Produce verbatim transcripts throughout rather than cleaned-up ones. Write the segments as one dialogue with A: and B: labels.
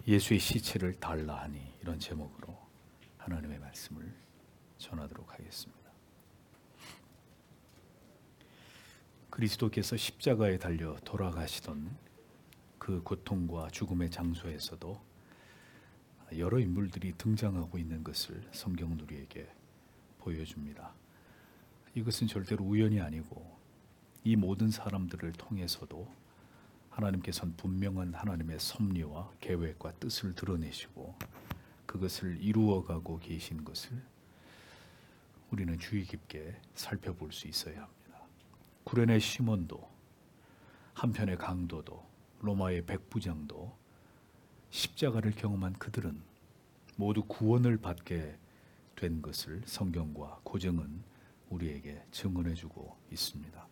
A: 예수의 시체를 달라 하니, 이런 제목으로 하나님의 말씀을 전하도록 하겠습니다. 그리스도께서 십자가에 달려 돌아가시던 그 고통과 죽음의 장소에서도 여러 인물들이 등장하고 있는 것을 성경은 우리에게 보여줍니다. 이것은 절대로 우연이 아니고 이 모든 사람들을 통해서도 하나님께서는 분명한 하나님의 섭리와 계획과 뜻을 드러내시고 그것을 이루어가고 계신 것을 우리는 주의 깊게 살펴볼 수 있어야 합니다. 구레네 시몬도, 한편의 강도도, 로마의 백부장도, 십자가를 경험한 그들은 모두 구원을 받게 된 것을 성경과 고정은 우리에게 증언해주고 있습니다.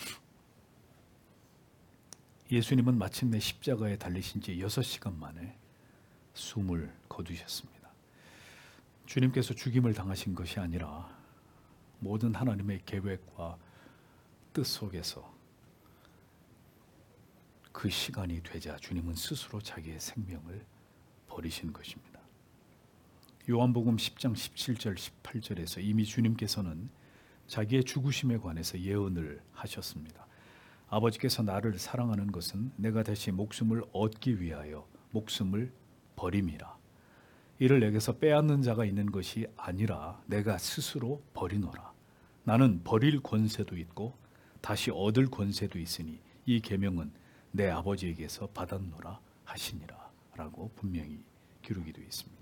A: 예수님은 마침내 십자가에 달리신 지 여섯 시간 만에 숨을 거두셨습니다. 주님께서 죽임을 당하신 것이 아니라 모든 하나님의 계획과 뜻 속에서 그 시간이 되자 주님은 스스로 자기의 생명을 버리신 것입니다. 요한복음 십 장 십칠 절 십팔 절에서 이미 주님께서는 자기의 죽으심에 관해서 예언을 하셨습니다. 아버지께서 나를 사랑하는 것은 내가 다시 목숨을 얻기 위하여 목숨을 버림이라. 이를 내게서 빼앗는 자가 있는 것이 아니라 내가 스스로 버리노라. 나는 버릴 권세도 있고 다시 얻을 권세도 있으니 이 계명은 내 아버지에게서 받았노라 하시니라 라고 분명히 기록이 되어 있습니다.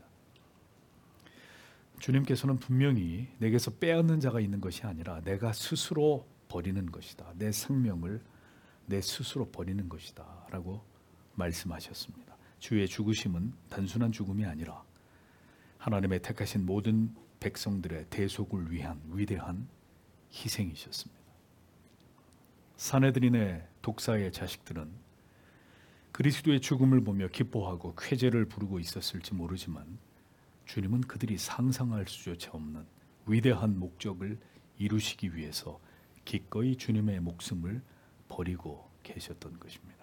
A: 주님께서는 분명히 내게서 빼앗는 자가 있는 것이 아니라 내가 스스로 버리는 것이다. 내 생명을 내 스스로 버리는 것이다 라고 말씀하셨습니다. 주의 죽으심은 단순한 죽음이 아니라 하나님의 택하신 모든 백성들의 대속을 위한 위대한 희생이셨습니다. 사내들인의 독사의 자식들은 그리스도의 죽음을 보며 기뻐하고 쾌제를 부르고 있었을지 모르지만 주님은 그들이 상상할 수조차 없는 위대한 목적을 이루시기 위해서 기꺼이 주님의 목숨을 버리고 계셨던 것입니다.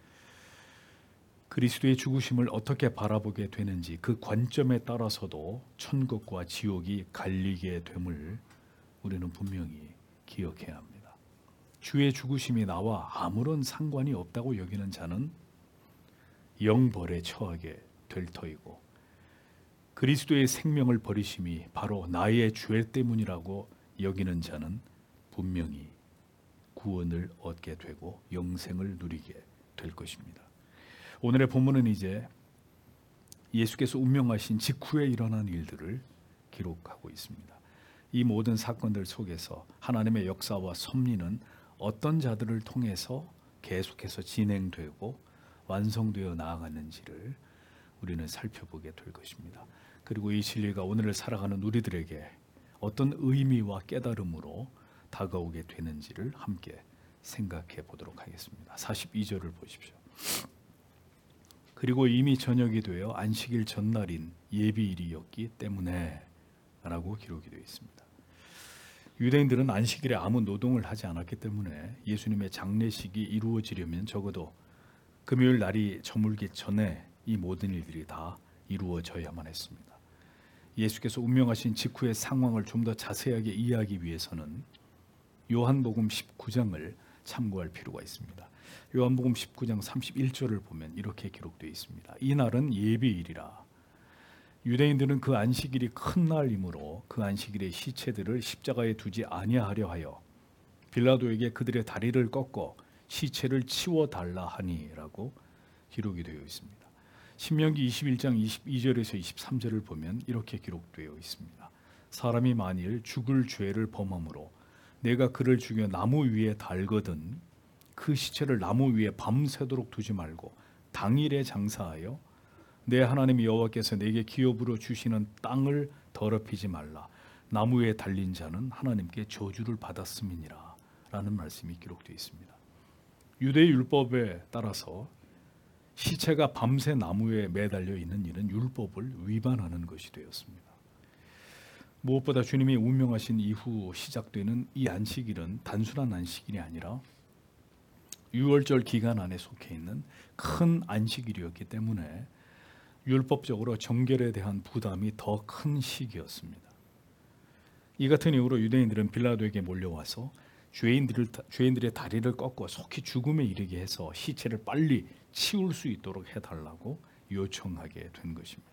A: 그리스도의 죽으심을 어떻게 바라보게 되는지 그 관점에 따라서도 천국과 지옥이 갈리게 됨을 우리는 분명히 기억해야 합니다. 주의 죽으심이 나와 아무런 상관이 없다고 여기는 자는 영벌에 처하게 될 터이고, 그리스도의 생명을 버리심이 바로 나의 죄 때문이라고 여기는 자는 분명히 구원을 얻게 되고 영생을 누리게 될 것입니다. 오늘의 본문은 이제 예수께서 운명하신 직후에 일어난 일들을 기록하고 있습니다. 이 모든 사건들 속에서 하나님의 역사와 섭리는 어떤 자들을 통해서 계속해서 진행되고 완성되어 나아가는지를 우리는 살펴보게 될 것입니다. 그리고 이 진리가 오늘을 살아가는 우리들에게 어떤 의미와 깨달음으로 다가오게 되는지를 함께 생각해 보도록 하겠습니다. 사십이 절을 보십시오. 그리고 이미 저녁이 되어 안식일 전날인 예비일이었기 때문에 라고 기록이 되어 있습니다. 유대인들은 안식일에 아무 노동을 하지 않았기 때문에 예수님의 장례식이 이루어지려면 적어도 금요일 날이 저물기 전에 이 모든 일들이 다 이루어져야만 했습니다. 예수께서 운명하신 직후의 상황을 좀 더 자세하게 이해하기 위해서는 요한복음 십구 장을 참고할 필요가 있습니다. 요한복음 십구 장 삼십일 절을 보면 이렇게 기록되어 있습니다. 이날은 예비일이라. 유대인들은 그 안식일이 큰 날이므로 그 안식일의 시체들을 십자가에 두지 아니하려 하여 빌라도에게 그들의 다리를 꺾어 시체를 치워달라 하니라고 기록이 되어 있습니다. 신명기 이십일 장 이십이 절에서 이십삼 절을 보면 이렇게 기록되어 있습니다. 사람이 만일 죽을 죄를 범함으로 내가 그를 죽여 나무 위에 달거든 그 시체를 나무 위에 밤새도록 두지 말고 당일에 장사하여 내 하나님 여호와께서 내게 기업으로 주시는 땅을 더럽히지 말라. 나무 위에 달린 자는 하나님께 저주를 받았음이니라 라는 말씀이 기록되어 있습니다. 유대 율법에 따라서 시체가 밤새 나무에 매달려 있는 일은 율법을 위반하는 것이 되었습니다. 무엇보다 주님이 운명하신 이후 시작되는 이 안식일은 단순한 안식일이 아니라 유월절 기간 안에 속해 있는 큰 안식일이었기 때문에 율법적으로 정결에 대한 부담이 더 큰 시기였습니다. 이 같은 이유로 유대인들은 빌라도에게 몰려와서 죄인들을, 죄인들의 다리를 꺾고 속히 죽음에 이르게 해서 시체를 빨리 치울 수 있도록 해달라고 요청하게 된 것입니다.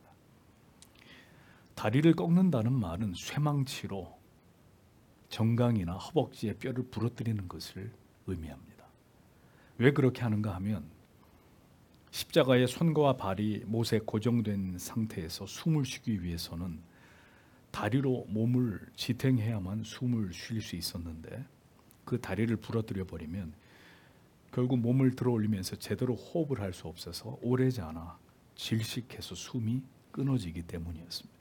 A: 다리를 꺾는다는 말은 쇠망치로 정강이나 허벅지의 뼈를 부러뜨리는 것을 의미합니다. 왜 그렇게 하는가 하면 십자가의 손과 발이 못에 고정된 상태에서 숨을 쉬기 위해서는 다리로 몸을 지탱해야만 숨을 쉴 수 있었는데 그 다리를 부러뜨려 버리면 결국 몸을 들어 올리면서 제대로 호흡을 할 수 없어서 오래지않아 질식해서 숨이 끊어지기 때문이었습니다.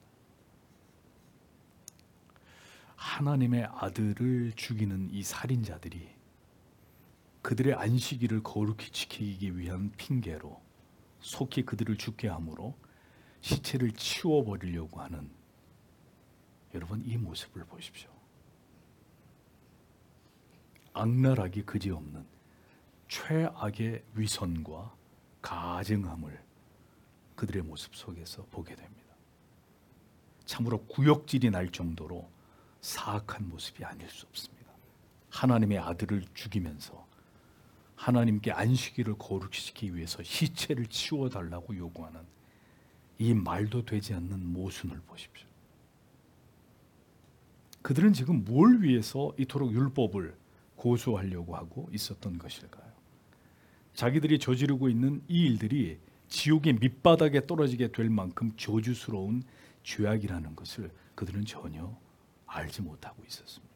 A: 하나님의 아들을 죽이는 이 살인자들이 그들의 안식일을 거룩히 지키기 위한 핑계로 속히 그들을 죽게 함으로 시체를 치워버리려고 하는, 여러분 이 모습을 보십시오. 악랄하기 그지없는 최악의 위선과 가증함을 그들의 모습 속에서 보게 됩니다. 참으로 구역질이 날 정도로 사악한 모습이 아닐 수 없습니다. 하나님의 아들을 죽이면서 하나님께 안식일을 거룩히 지키기 위해서 시체를 치워달라고 요구하는 이 말도 되지 않는 모순을 보십시오. 그들은 지금 뭘 위해서 이토록 율법을 고수하려고 하고 있었던 것일까요? 자기들이 저지르고 있는 이 일들이 지옥의 밑바닥에 떨어지게 될 만큼 저주스러운 죄악이라는 것을 그들은 전혀 알지 못하고 있었습니다.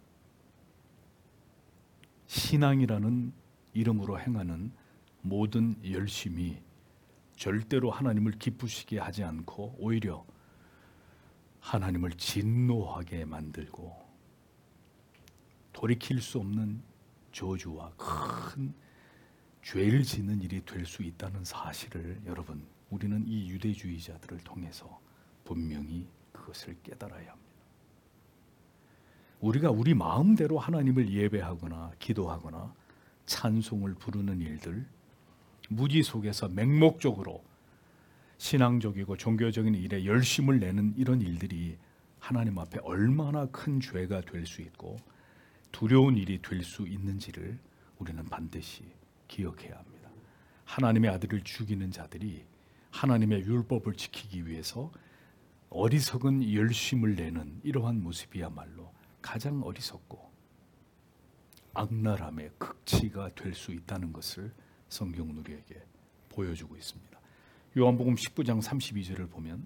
A: 신앙이라는 이름으로 행하는 모든 열심이 절대로 하나님을 기쁘시게 하지 않고 오히려 하나님을 진노하게 만들고 돌이킬 수 없는 저주와 큰 죄를 짓는 일이 될 수 있다는 사실을 여러분, 우리는 이 유대주의자들을 통해서 분명히 그것을 깨달아야 합니다. 우리가 우리 마음대로 하나님을 예배하거나 기도하거나 찬송을 부르는 일들, 무지 속에서 맹목적으로 신앙적이고 종교적인 일에 열심을 내는 이런 일들이 하나님 앞에 얼마나 큰 죄가 될 수 있고 두려운 일이 될 수 있는지를 우리는 반드시 기억해야 합니다. 하나님의 아들을 죽이는 자들이 하나님의 율법을 지키기 위해서 어리석은 열심을 내는 이러한 모습이야말로 가장 어리석고 악랄함의 극치가 될 수 있다는 것을 성경은 우리에게 보여주고 있습니다. 요한복음 십구 장 삼십이 절을 보면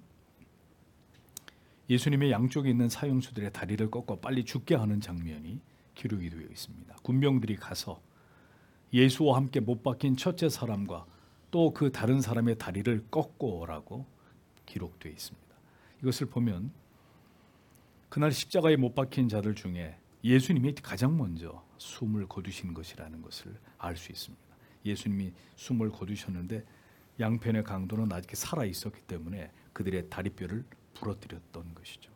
A: 예수님의 양쪽에 있는 사형수들의 다리를 꺾어 빨리 죽게 하는 장면이 기록이 되어 있습니다. 군병들이 가서 예수와 함께 못 박힌 첫째 사람과 또 그 다른 사람의 다리를 꺾고 오라고 기록되어 있습니다. 이것을 보면 그날 십자가에 못 박힌 자들 중에 예수님이 가장 먼저 숨을 거두신 것이라는 것을 알 수 있습니다. 예수님이 숨을 거두셨는데 양편의 강도는 아직 살아 있었기 때문에 그들의 다리뼈를 부러뜨렸던 것이죠.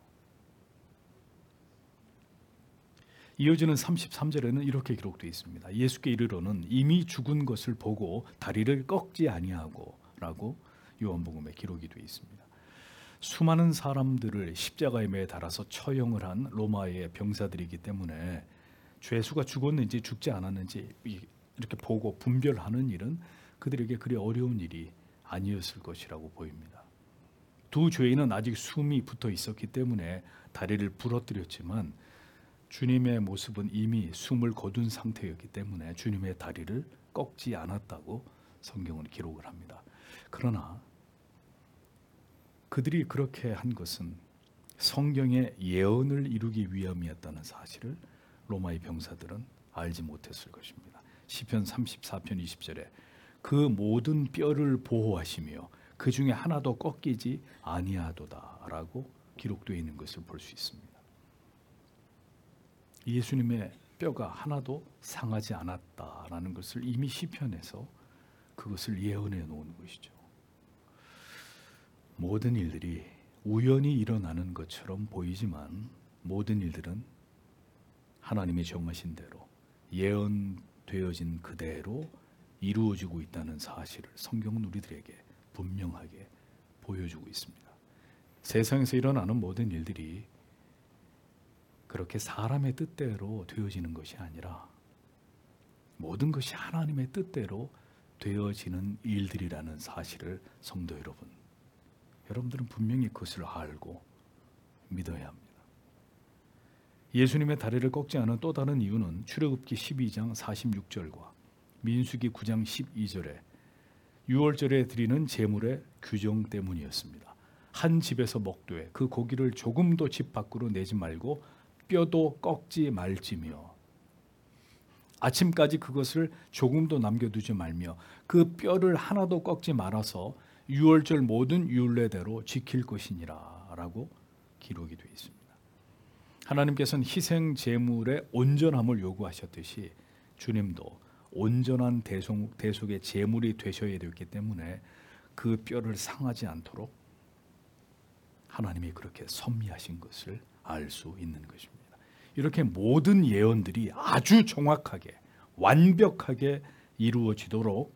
A: 이어지는 삼십삼 절에는 이렇게 기록되어 있습니다. 예수께 이르러는 이미 죽은 것을 보고 다리를 꺾지 아니하고 라고 요한복음에 기록이 되어 있습니다. 수많은 사람들을 십자가에 매 달아서 처형을 한 로마의 병사들이기 때문에 죄수가 죽었는지 죽지 않았는지 이렇게 보고 분별하는 일은 그들에게 그리 어려운 일이 아니었을 것이라고 보입니다. 두 죄인은 아직 숨이 붙어 있었기 때문에 다리를 부러뜨렸지만 주님의 모습은 이미 숨을 거둔 상태였기 때문에 주님의 다리를 꺾지 않았다고 성경은 기록을 합니다. 그러나 그들이 그렇게 한 것은 성경의 예언을 이루기 위함이었다는 사실을 로마의 병사들은 알지 못했을 것입니다. 시편 삼십사 편 이십 절에 그 모든 뼈를 보호하시며 그 중에 하나도 꺾이지 아니하도다라고 기록되어 있는 것을 볼 수 있습니다. 예수님의 뼈가 하나도 상하지 않았다라는 것을 이미 시편에서 그것을 예언해 놓은 것이죠. 모든 일들이 우연히 일어나는 것처럼 보이지만 모든 일들은 하나님의 정하신 대로 예언되어진 그대로 이루어지고 있다는 사실을 성경은 우리들에게 분명하게 보여주고 있습니다. 세상에서 일어나는 모든 일들이 그렇게 사람의 뜻대로 되어지는 것이 아니라 모든 것이 하나님의 뜻대로 되어지는 일들이라는 사실을 성도 여러분, 여러분들은 분명히 그것을 알고 믿어야 합니다. 예수님의 다리를 꺾지 않은 또 다른 이유는 출애굽기 십이 장 사십육 절과 민수기 구 장 십이 절에 유월절에 드리는 제물의 규정 때문이었습니다. 한 집에서 먹되 그 고기를 조금도 집 밖으로 내지 말고 뼈도 꺾지 말지며, 아침까지 그것을 조금도 남겨두지 말며 그 뼈를 하나도 꺾지 말아서 유월절 모든 율례대로 지킬 것이니라 라고 기록이 되어 있습니다. 하나님께서는 희생 제물의 온전함을 요구하셨듯이 주님도 온전한 대속, 대속의 제물이 되셔야 되기 때문에 그 뼈를 상하지 않도록 하나님이 그렇게 섭리하신 것을 알 수 있는 것입니다. 이렇게 모든 예언들이 아주 정확하게 완벽하게 이루어지도록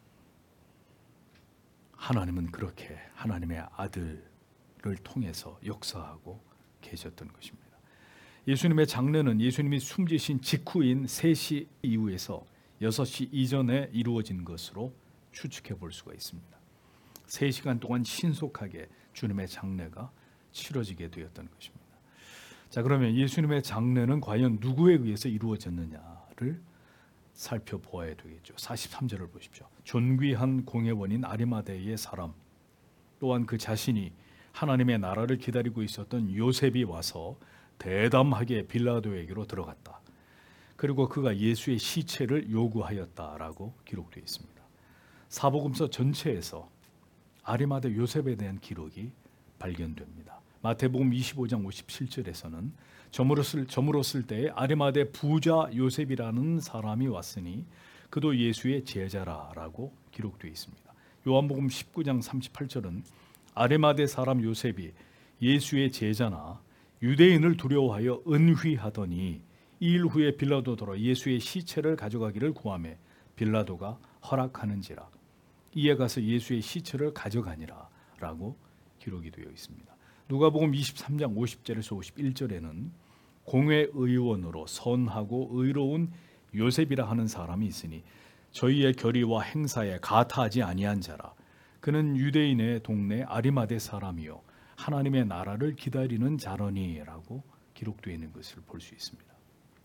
A: 하나님은 그렇게 하나님의 아들을 통해서 역사하고 계셨던 것입니다. 예수님의 장례는 예수님이 숨지신 직후인 세 시 이후에서 여섯 시 이전에 이루어진 것으로 추측해 볼 수가 있습니다. 세 시간 동안 신속하게 주님의 장례가 치러지게 되었던 것입니다. 자, 그러면 예수님의 장례는 과연 누구에 의해서 이루어졌느냐를 살펴보아야 되겠죠. 사십삼 절을 보십시오. 존귀한 공회원인 아리마대의 사람, 또한 그 자신이 하나님의 나라를 기다리고 있었던 요셉이 와서 대담하게 빌라도에게로 들어갔다. 그리고 그가 예수의 시체를 요구하였다라고 기록되어 있습니다. 사복음서 전체에서 아리마대 요셉에 대한 기록이 발견됩니다. 마태복음 이십오 장 오십칠 절에서는 저물어 쓸, 저물어 쓸 때에 아리마대 부자 요셉이라는 사람이 왔으니 그도 예수의 제자라라고 기록되어 있습니다. 요한복음 십구 장 삼십팔 절은 아리마대 사람 요셉이 예수의 제자나 유대인을 두려워하여 은휘하더니 이 일 후에 빌라도 돌아 예수의 시체를 가져가기를 구하매 빌라도가 허락하는지라 이에 가서 예수의 시체를 가져가니라 라고 기록이 되어 있습니다. 누가복음 이십삼 장 오십 절에서 오십일 절에는 공회의원으로 선하고 의로운 요셉이라 하는 사람이 있으니 저희의 결의와 행사에 가타하지 아니한 자라. 그는 유대인의 동네 아리마대 사람이요 하나님의 나라를 기다리는 자러니라고 기록되어 있는 것을 볼 수 있습니다.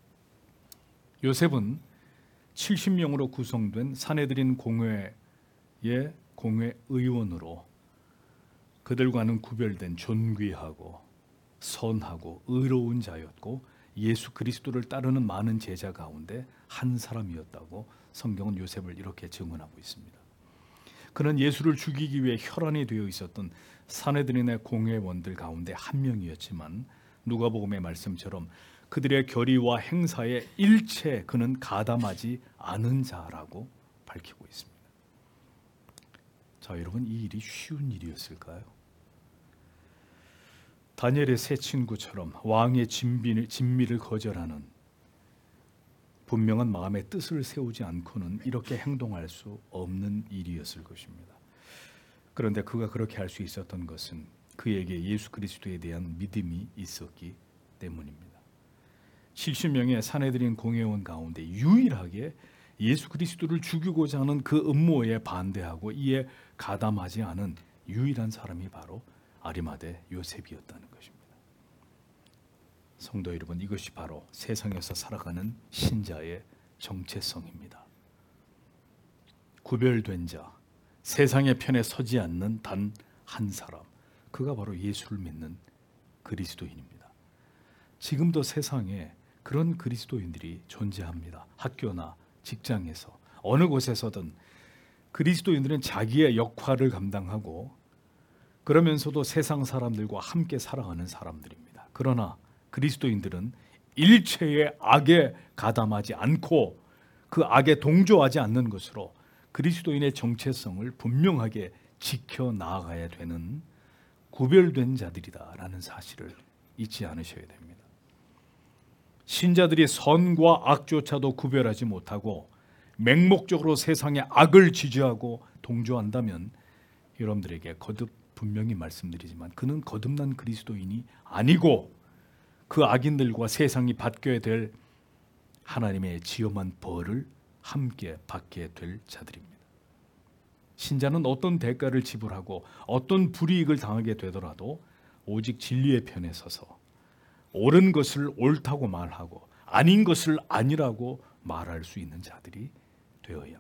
A: 요셉은 칠십 명으로 구성된 사내들인 공회의 공회의원으로 그들과는 구별된 존귀하고 선하고 의로운 자였고 예수 그리스도를 따르는 많은 제자 가운데 한 사람이었다고 성경은 요셉을 이렇게 증언하고 있습니다. 그는 예수를 죽이기 위해 혈안이 되어 있었던 사내들인의 공회원들 가운데 한 명이었지만 누가복음의 말씀처럼 그들의 결의와 행사에 일체 그는 가담하지 않은 자라고 밝히고 있습니다. 자, 여러분, 이 일이 쉬운 일이었을까요? 다니엘의 세 친구처럼 왕의 진미를, 진미를 거절하는 분명한 마음의 뜻을 세우지 않고는 이렇게 행동할 수 없는 일이었을 것입니다. 그런데 그가 그렇게 할 수 있었던 것은 그에게 예수 그리스도에 대한 믿음이 있었기 때문입니다. 칠십 명의 사내들인 공회원 가운데 유일하게 예수 그리스도를 죽이고자 하는 그 음모에 반대하고 이에 가담하지 않은 유일한 사람이 바로 아리마대 요셉이었다는 것입니다. 성도 여러분, 이것이 바로 세상에서 살아가는 신자의 정체성입니다. 구별된 자, 세상의 편에 서지 않는 단 한 사람, 그가 바로 예수를 믿는 그리스도인입니다. 지금도 세상에 그런 그리스도인들이 존재합니다. 학교나 직장에서 어느 곳에서든 그리스도인들은 자기의 역할을 감당하고 그러면서도 세상 사람들과 함께 살아가는 사람들입니다. 그러나 그리스도인들은 일체의 악에 가담하지 않고 그 악에 동조하지 않는 것으로 그리스도인의 정체성을 분명하게 지켜나가야 되는 구별된 자들이다라는 사실을 잊지 않으셔야 됩니다. 신자들이 선과 악조차도 구별하지 못하고 맹목적으로 세상의 악을 지지하고 동조한다면 여러분들에게 거듭 분명히 말씀드리지만 그는 거듭난 그리스도인이 아니고 그 악인들과 세상이 받게 될 하나님의 지엄한 벌을 함께 받게 될 자들입니다. 신자는 어떤 대가를 지불하고 어떤 불이익을 당하게 되더라도 오직 진리의 편에 서서 옳은 것을 옳다고 말하고 아닌 것을 아니라고 말할 수 있는 자들이 되어야 합니다.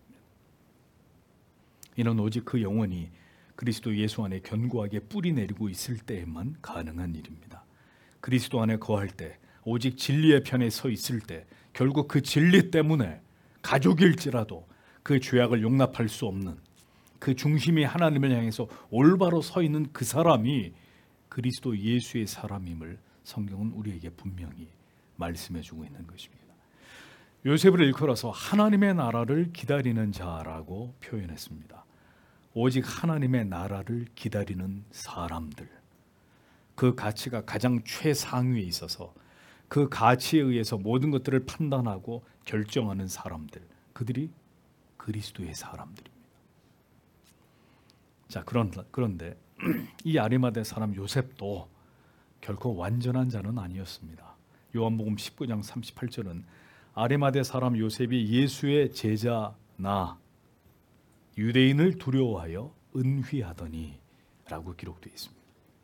A: 이는 오직 그 영혼이 그리스도 예수 안에 견고하게 뿌리 내리고 있을 때에만 가능한 일입니다. 그리스도 안에 거할 때, 오직 진리의 편에 서 있을 때 결국 그 진리 때문에 가족일지라도 그 죄악을 용납할 수 없는, 그 중심이 하나님을 향해서 올바로 서 있는 그 사람이 그리스도 예수의 사람임을 성경은 우리에게 분명히 말씀해 주고 있는 것입니다. 요셉을 일컬어서 하나님의 나라를 기다리는 자라고 표현했습니다. 오직 하나님의 나라를 기다리는 사람들, 그 가치가 가장 최상위에 있어서 그 가치에 의해서 모든 것들을 판단하고 결정하는 사람들, 그들이 그리스도의 사람들입니다. 자, 그런데 이 아리마대 사람 요셉도 결코 완전한 자는 아니었습니다. 요한복음 십구 장 삼십팔 절은 아리마대 사람 요셉이 예수의 제자나 유대인을 두려워하여 은휘하더니 라고 기록되어 있습니다.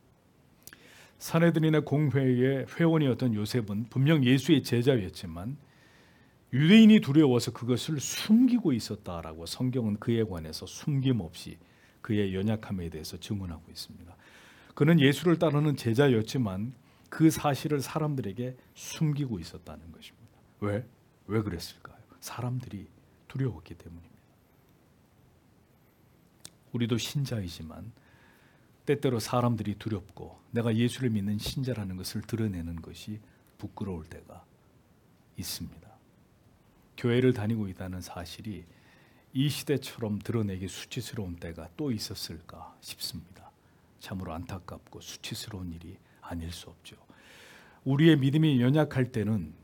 A: 산헤드린의 공회의 회원이었던 요셉은 분명 예수의 제자였지만 유대인이 두려워서 그것을 숨기고 있었다라고 성경은 그에 관해서 숨김없이 그의 연약함에 대해서 증언하고 있습니다. 그는 예수를 따르는 제자였지만 그 사실을 사람들에게 숨기고 있었다는 것입니다. 왜? 왜 그랬을까요? 사람들이 두려웠기 때문입니다. 우리도 신자이지만 때때로 사람들이 두렵고 내가 예수를 믿는 신자라는 것을 드러내는 것이 부끄러울 때가 있습니다. 교회를 다니고 있다는 사실이 이 시대처럼 드러내기 수치스러운 때가 또 있었을까 싶습니다. 참으로 안타깝고 수치스러운 일이 아닐 수 없죠. 우리의 믿음이 연약할 때는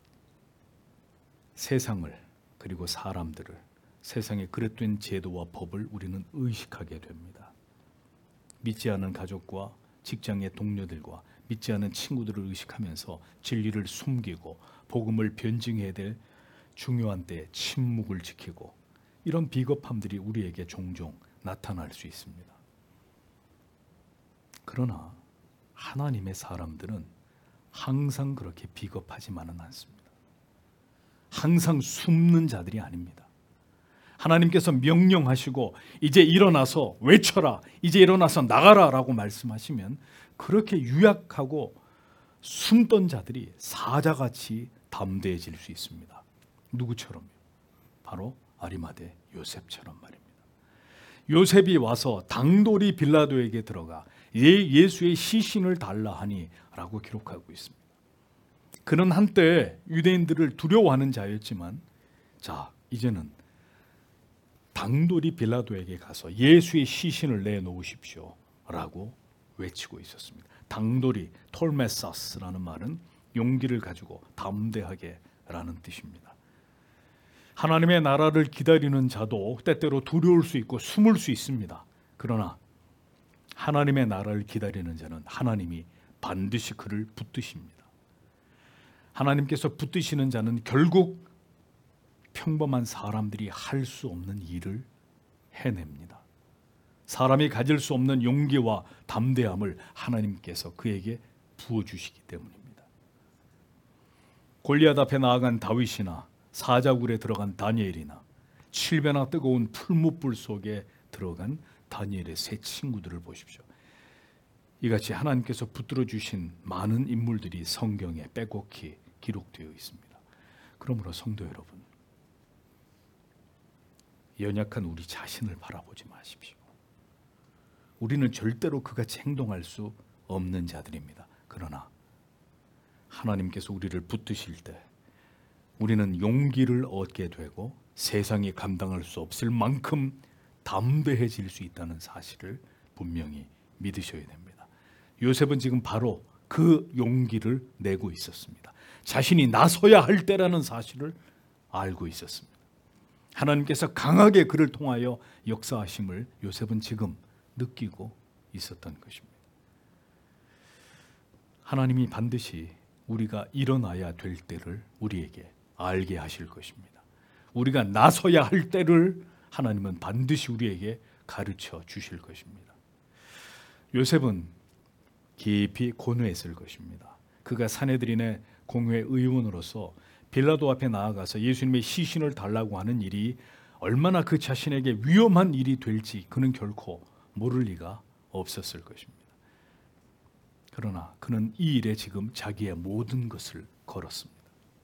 A: 세상을 그리고 사람들을, 세상의 그릇된 제도와 법을 우리는 의식하게 됩니다. 믿지 않은 가족과 직장의 동료들과 믿지 않은 친구들을 의식하면서 진리를 숨기고 복음을 변증해야 될 중요한 때에 침묵을 지키고, 이런 비겁함들이 우리에게 종종 나타날 수 있습니다. 그러나 하나님의 사람들은 항상 그렇게 비겁하지만은 않습니다. 항상 숨는 자들이 아닙니다. 하나님께서 명령하시고 이제 일어나서 외쳐라, 이제 일어나서 나가라 라고 말씀하시면 그렇게 유약하고 숨던 자들이 사자같이 담대해질 수 있습니다. 누구처럼요? 바로 아리마대 요셉처럼 말입니다. 요셉이 와서 당돌이 빌라도에게 들어가 예수의 시신을 달라 하니 라고 기록하고 있습니다. 그는 한때 유대인들을 두려워하는 자였지만 자, 이제는 당돌이 빌라도에게 가서 예수의 시신을 내놓으십시오 라고 외치고 있었습니다. 당돌이 톨메사스라는 말은 용기를 가지고 담대하게 라는 뜻입니다. 하나님의 나라를 기다리는 자도 때때로 두려울 수 있고 숨을 수 있습니다. 그러나 하나님의 나라를 기다리는 자는 하나님이 반드시 그를 붙드십니다. 하나님께서 붙드시는 자는 결국 평범한 사람들이 할 수 없는 일을 해냅니다. 사람이 가질 수 없는 용기와 담대함을 하나님께서 그에게 부어주시기 때문입니다. 골리앗 앞에 나아간 다윗이나 사자굴에 들어간 다니엘이나 칠배나 뜨거운 풀무불 속에 들어간 다니엘의 세 친구들을 보십시오. 이같이 하나님께서 붙들어 주신 많은 인물들이 성경에 빼곡히 기록되어 있습니다. 그러므로 성도 여러분, 연약한 우리 자신을 바라보지 마십시오. 우리는 절대로 그같이 행동할 수 없는 자들입니다. 그러나 하나님께서 우리를 붙드실 때 우리는 용기를 얻게 되고 세상이 감당할 수 없을 만큼 담대해질 수 있다는 사실을 분명히 믿으셔야 됩니다. 요셉은 지금 바로 그 용기를 내고 있었습니다. 자신이 나서야 할 때라는 사실을 알고 있었습니다. 하나님께서 강하게 그를 통하여 역사하심을 요셉은 지금 느끼고 있었던 것입니다. 하나님이 반드시 우리가 일어나야 될 때를 우리에게 알게 하실 것입니다. 우리가 나서야 할 때를 하나님은 반드시 우리에게 가르쳐 주실 것입니다. 요셉은 깊이 고뇌했을 것입니다. 그가 사내들인의 공회 의원으로서 빌라도 앞에 나아가서 예수님의 시신을 달라고 하는 일이 얼마나 그 자신에게 위험한 일이 될지 그는 결코 모를 리가 없었을 것입니다. 그러나 그는 이 일에 지금 자기의 모든 것을 걸었습니다.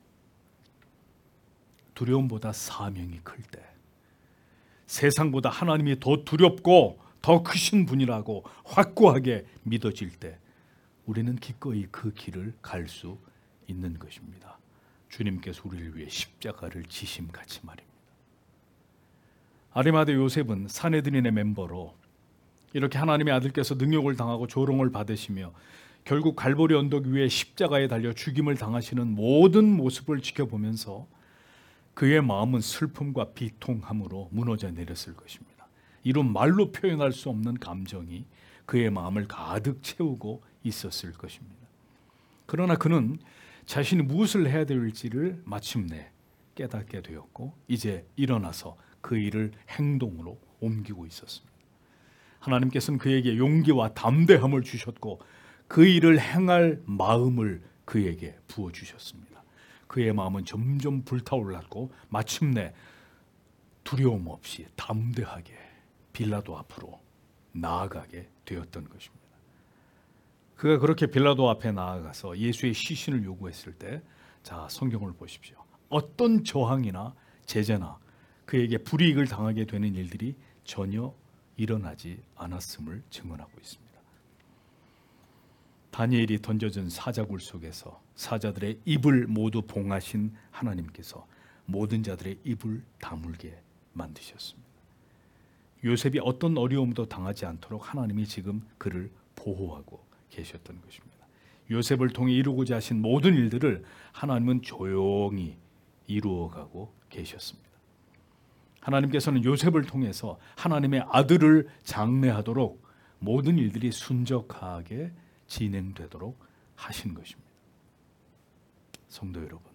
A: 두려움보다 사명이 클 때, 세상보다 하나님이 더 두렵고 더 크신 분이라고 확고하게 믿어질 때 우리는 기꺼이 그 길을 갈 수 있는 것입니다. 주님께서 우리를 위해 십자가를 지심같이 말입니다. 아리마대 요셉은 사내들인의 멤버로 이렇게 하나님의 아들께서 능욕을 당하고 조롱을 받으시며 결국 갈보리 언덕 위에 십자가에 달려 죽임을 당하시는 모든 모습을 지켜보면서 그의 마음은 슬픔과 비통함으로 무너져 내렸을 것입니다. 이런 말로 표현할 수 없는 감정이 그의 마음을 가득 채우고 있었을 것입니다. 그러나 그는 자신이 무엇을 해야 될지를 마침내 깨닫게 되었고 이제 일어나서 그 일을 행동으로 옮기고 있었습니다. 하나님께서는 그에게 용기와 담대함을 주셨고 그 일을 행할 마음을 그에게 부어주셨습니다. 그의 마음은 점점 불타올랐고 마침내 두려움 없이 담대하게 빌라도 앞으로 나아가게 되었던 것입니다. 그가 그렇게 빌라도 앞에 나아가서 예수의 시신을 요구했을 때, 자, 성경을 보십시오. 어떤 저항이나 제재나 그에게 불이익을 당하게 되는 일들이 전혀 일어나지 않았음을 증언하고 있습니다. 다니엘이 던져진 사자굴 속에서 사자들의 입을 모두 봉하신 하나님께서 모든 자들의 입을 다물게 만드셨습니다. 요셉이 어떤 어려움도 당하지 않도록 하나님이 지금 그를 보호하고 계셨던 것입니다. 요셉을 통해 이루고자 하신 모든 일들을 하나님은 조용히 이루어가고 계셨습니다. 하나님께서는 요셉을 통해서 하나님의 아들을 장래하도록 모든 일들이 순적하게 진행되도록 하신 것입니다. 성도 여러분,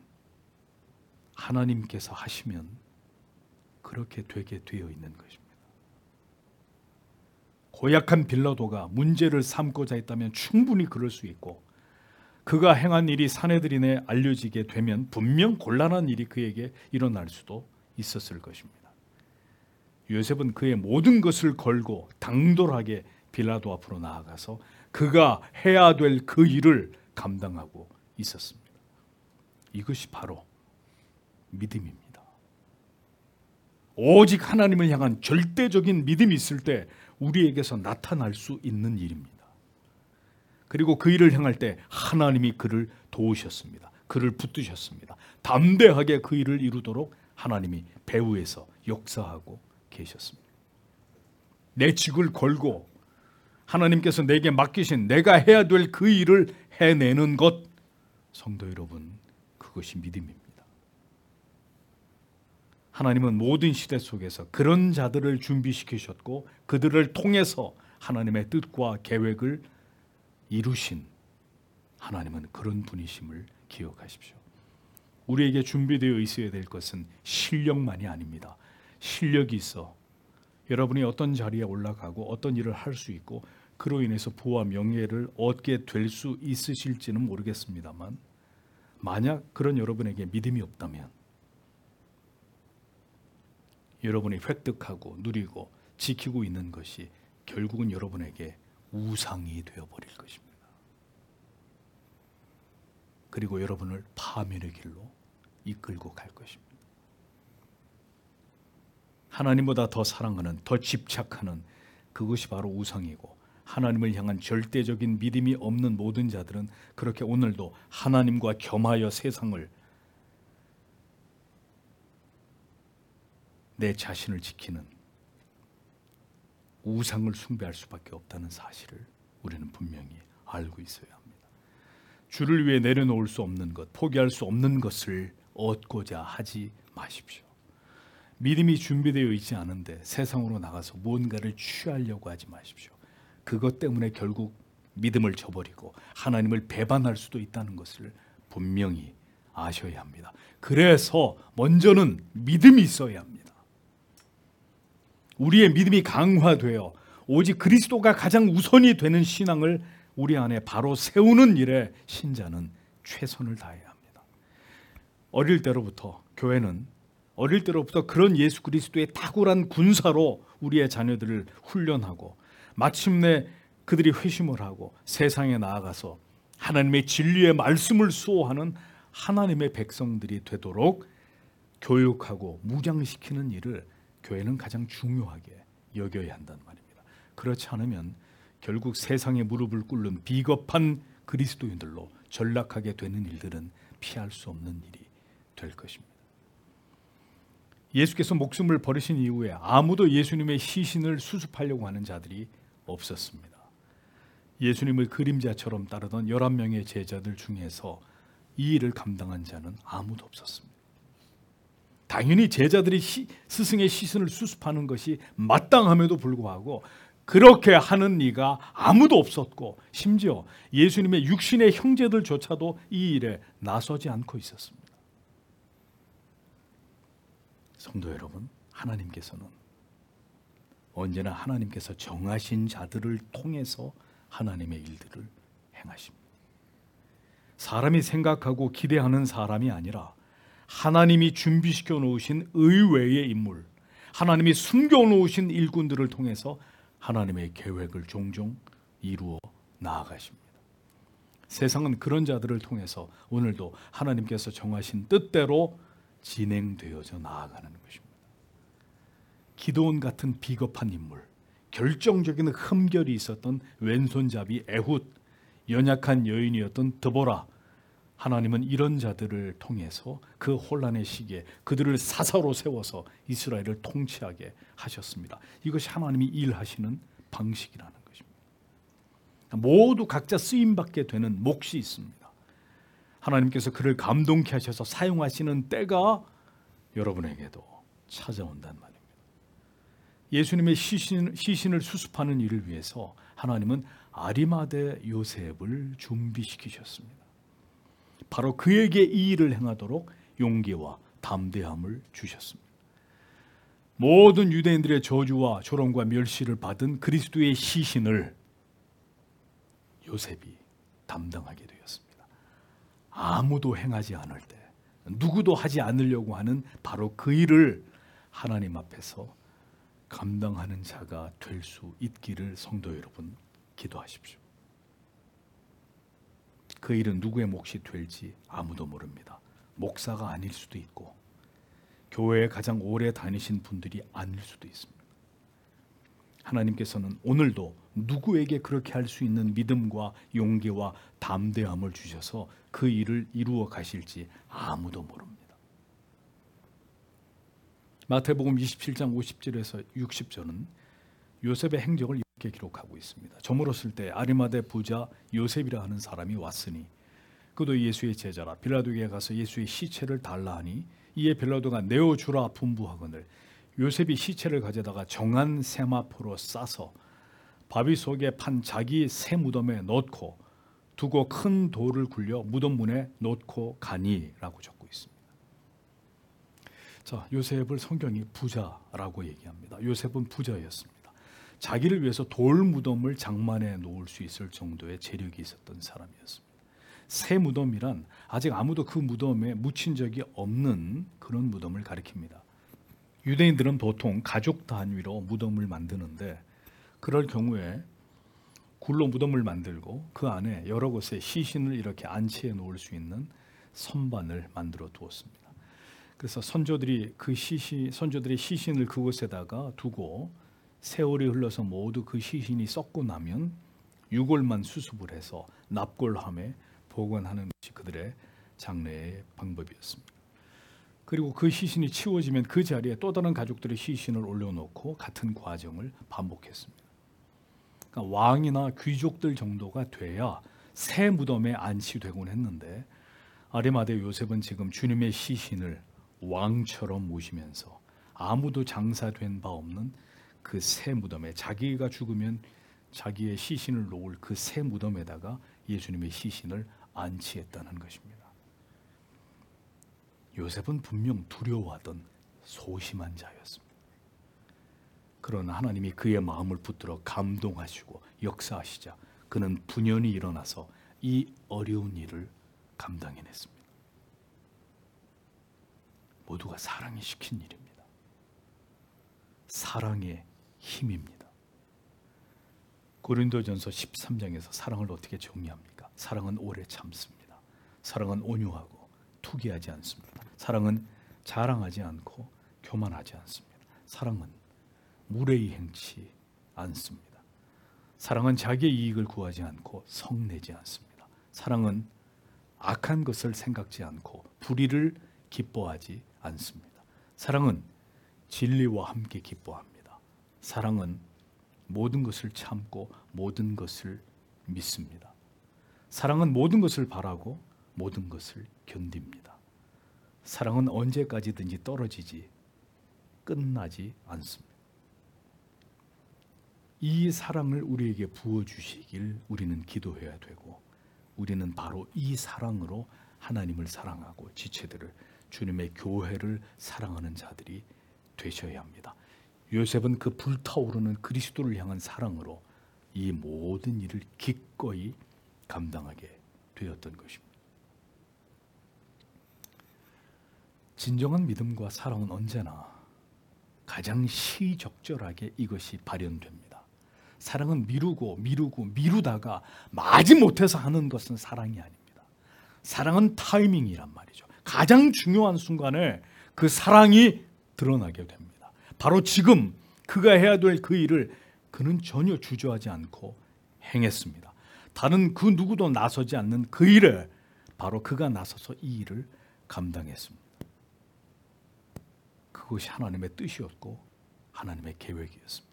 A: 하나님께서 하시면 그렇게 되게 되어 있는 것입니다. 고약한 빌라도가 문제를 삼고자 했다면 충분히 그럴 수 있고, 그가 행한 일이 사내들인에 알려지게 되면 분명 곤란한 일이 그에게 일어날 수도 있었을 것입니다. 요셉은 그의 모든 것을 걸고 당돌하게 빌라도 앞으로 나아가서 그가 해야 될 그 일을 감당하고 있었습니다. 이것이 바로 믿음입니다. 오직 하나님을 향한 절대적인 믿음이 있을 때 우리에게서 나타날 수 있는 일입니다. 그리고 그 일을 행할 때 하나님이 그를 도우셨습니다. 그를 붙드셨습니다. 담대하게 그 일을 이루도록 하나님이 배후에서 역사하고 계셨습니다. 내 직을 걸고 하나님께서 내게 맡기신 내가 해야 될 그 일을 해내는 것, 성도 여러분, 그것이 믿음입니다. 하나님은 모든 시대 속에서 그런 자들을 준비시키셨고 그들을 통해서 하나님의 뜻과 계획을 이루신 하나님은 그런 분이심을 기억하십시오. 우리에게 준비되어 있어야 될 것은 실력만이 아닙니다. 실력이 있어 여러분이 어떤 자리에 올라가고 어떤 일을 할 수 있고 그로 인해서 부와 명예를 얻게 될 수 있으실지는 모르겠습니다만, 만약 그런 여러분에게 믿음이 없다면 여러분이 획득하고 누리고 지키고 있는 것이 결국은 여러분에게 우상이 되어버릴 것입니다. 그리고 여러분을 파멸의 길로 이끌고 갈 것입니다. 하나님보다 더 사랑하는, 더 집착하는 그것이 바로 우상이고, 하나님을 향한 절대적인 믿음이 없는 모든 자들은 그렇게 오늘도 하나님과 겸하여 세상을, 내 자신을 지키는 우상을 숭배할 수밖에 없다는 사실을 우리는 분명히 알고 있어야 합니다. 주를 위해 내려놓을 수 없는 것, 포기할 수 없는 것을 얻고자 하지 마십시오. 믿음이 준비되어 있지 않은데 세상으로 나가서 무언가를 취하려고 하지 마십시오. 그것 때문에 결국 믿음을 저버리고 하나님을 배반할 수도 있다는 것을 분명히 아셔야 합니다. 그래서 먼저는 믿음이 있어야 합니다. 우리의 믿음이 강화되어 오직 그리스도가 가장 우선이 되는 신앙을 우리 안에 바로 세우는 일에 신자는 최선을 다해야 합니다. 어릴 때로부터 교회는 어릴 때로부터 그런 예수 그리스도의 탁월한 군사로 우리의 자녀들을 훈련하고 마침내 그들이 회심을 하고 세상에 나아가서 하나님의 진리의 말씀을 수호하는 하나님의 백성들이 되도록 교육하고 무장시키는 일을 교회는 가장 중요하게 여겨야 한다는 말입니다. 그렇지 않으면 결국 세상에 무릎을 꿇는 비겁한 그리스도인들로 전락하게 되는 일들은 피할 수 없는 일이 될 것입니다. 예수께서 목숨을 버리신 이후에 아무도 예수님의 시신을 수습하려고 하는 자들이 없었습니다. 예수님을 그림자처럼 따르던 열한 명의 제자들 중에서 이 일을 감당한 자는 아무도 없었습니다. 당연히 제자들이 시, 스승의 시신을 수습하는 것이 마땅함에도 불구하고 그렇게 하는 이가 아무도 없었고 심지어 예수님의 육신의 형제들조차도 이 일에 나서지 않고 있었습니다. 성도 여러분, 하나님께서는 언제나 하나님께서 정하신 자들을 통해서 하나님의 일들을 행하십니다. 사람이 생각하고 기대하는 사람이 아니라 하나님이 준비시켜 놓으신 의외의 인물, 하나님이 숨겨 놓으신 일꾼들을 통해서 하나님의 계획을 종종 이루어 나아가십니다. 세상은 그런 자들을 통해서 오늘도 하나님께서 정하신 뜻대로 진행되어져 나아가는 것입니다. 기드온 같은 비겁한 인물, 결정적인 흠결이 있었던 왼손잡이 에훗, 연약한 여인이었던 드보라, 하나님은 이런 자들을 통해서 그 혼란의 시기에 그들을 사사로 세워서 이스라엘을 통치하게 하셨습니다. 이것이 하나님이 일하시는 방식이라는 것입니다. 모두 각자 쓰임받게 되는 몫이 있습니다. 하나님께서 그를 감동케 하셔서 사용하시는 때가 여러분에게도 찾아온단 말입니다. 예수님의 시신, 시신을 수습하는 일을 위해서 하나님은 아리마대 요셉을 준비시키셨습니다. 바로 그에게 이 일을 행하도록 용기와 담대함을 주셨습니다. 모든 유대인들의 저주와 조롱과 멸시를 받은 그리스도의 시신을 요셉이 담당하게 되었습니다. 아무도 행하지 않을 때, 누구도 하지 않으려고 하는 바로 그 일을 하나님 앞에서 감당하는 자가 될 수 있기를 성도 여러분 기도하십시오. 그 일은 누구의 몫이 될지 아무도 모릅니다. 목사가 아닐 수도 있고 교회에 가장 오래 다니신 분들이 아닐 수도 있습니다. 하나님께서는 오늘도 누구에게 그렇게 할 수 있는 믿음과 용기와 담대함을 주셔서 그 일을 이루어 가실지 아무도 모릅니다. 마태복음 이십칠 장 오십 절에서 육십 절은 요셉의 행적을 이렇게 기록하고 있습니다. 저물었을 때 아리마대 부자 요셉이라 하는 사람이 왔으니 그도 예수의 제자라. 빌라도에게 가서 예수의 시체를 달라 하니 이에 빌라도가 내어주라 분부하거늘 요셉이 시체를 가져다가 정한 세마포로 싸서 바위 속에 판 자기 새 무덤에 넣고 두고 큰 돌을 굴려 무덤 문에 놓고 가니라고 적고 있습니다. 자, 요셉을 성경이 부자라고 얘기합니다. 요셉은 부자였습니다. 자기를 위해서 돌 무덤을 장만해 놓을 수 있을 정도의 재력이 있었던 사람이었습니다. 새 무덤이란 아직 아무도 그 무덤에 묻힌 적이 없는 그런 무덤을 가리킵니다. 유대인들은 보통 가족 단위로 무덤을 만드는데 그럴 경우에 굴로 무덤을 만들고 그 안에 여러 곳에 시신을 이렇게 안치해 놓을 수 있는 선반을 만들어 두었습니다. 그래서 선조들이 그 시신, 선조들의 시신을 그곳에다가 두고 세월이 흘러서 모두 그 시신이 썩고 나면 유골만 수습을 해서 납골함에 보관하는 것이 그들의 장례의 방법이었습니다. 그리고 그 시신이 치워지면 그 자리에 또 다른 가족들의 시신을 올려놓고 같은 과정을 반복했습니다. 그러니까 왕이나 귀족들 정도가 돼야 새 무덤에 안치되곤 했는데 아리마대 요셉은 지금 주님의 시신을 왕처럼 모시면서 아무도 장사된 바 없는 그 새 무덤에 자기가 죽으면 자기의 시신을 놓을 그 새 무덤에다가 예수님의 시신을 안치했다는 것입니다. 요셉은 분명 두려워하던 소심한 자였습니다. 그러나 하나님이 그의 마음을 붙들어 감동하시고 역사하시자 그는 분연히 일어나서 이 어려운 일을 감당해냈습니다. 모두가 사랑이 시킨 일입니다. 사랑의 힘입니다. 고린도전서 십삼 장에서 사랑을 어떻게 정의합니까? 사랑은 오래 참습니다. 사랑은 온유하고 투기하지 않습니다. 사랑은 자랑하지 않고 교만하지 않습니다. 사랑은 무례히 행치 않습니다. 사랑은 자기의 이익을 구하지 않고 성내지 않습니다. 사랑은 악한 것을 생각지 않고 불의를 기뻐하지 않습니다. 사랑은 진리와 함께 기뻐합니다. 사랑은 모든 것을 참고 모든 것을 믿습니다. 사랑은 모든 것을 바라고 모든 것을 견딥니다. 사랑은 언제까지든지 떨어지지 끝나지 않습니다. 이 사랑을 우리에게 부어주시길 우리는 기도해야 되고, 우리는 바로 이 사랑으로 하나님을 사랑하고 지체들을, 주님의 교회를 사랑하는 자들이 되셔야 합니다. 요셉은 그 불타오르는 그리스도를 향한 사랑으로 이 모든 일을 기꺼이 감당하게 되었던 것입니다. 진정한 믿음과 사랑은 언제나 가장 시적절하게 이것이 발현됩니다. 사랑은 미루고 미루고 미루다가 마지못해서 하는 것은 사랑이 아닙니다. 사랑은 타이밍이란 말이죠. 가장 중요한 순간에 그 사랑이 드러나게 됩니다. 바로 지금 그가 해야 될 그 일을 그는 전혀 주저하지 않고 행했습니다. 다른 그 누구도 나서지 않는 그 일에 바로 그가 나서서 이 일을 감당했습니다. 그것이 하나님의 뜻이었고 하나님의 계획이었습니다.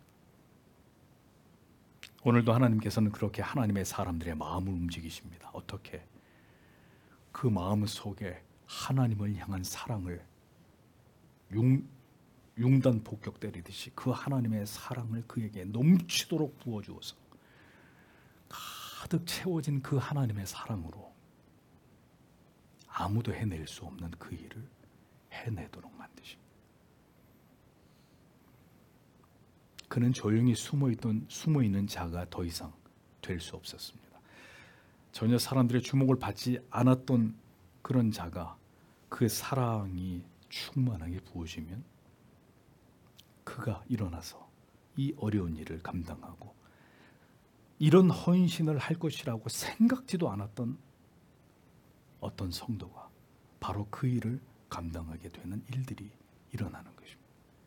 A: 오늘도 하나님께서는 그렇게 하나님의 사람들의 마음을 움직이십니다. 어떻게? 그 마음 속에 하나님을 향한 사랑을 용, 융단 폭격 때리듯이 그 하나님의 사랑을 그에게 넘치도록 부어주어서 가득 채워진 그 하나님의 사랑으로 아무도 해낼 수 없는 그 일을 해내도록 만드십니다. 그는 조용히 숨어있던, 숨어있는 자가 더 이상 될 수 없었습니다. 전혀 사람들의 주목을 받지 않았던 그런 자가 그 사랑이 충만하게 부어지면 그가 일어나서 이 어려운 일을 감당하고, 이런 헌신을 할 것이라고 생각지도 않았던 어떤 성도가 바로 그 일을 감당하게 되는 일들이 일어나는 것입니다.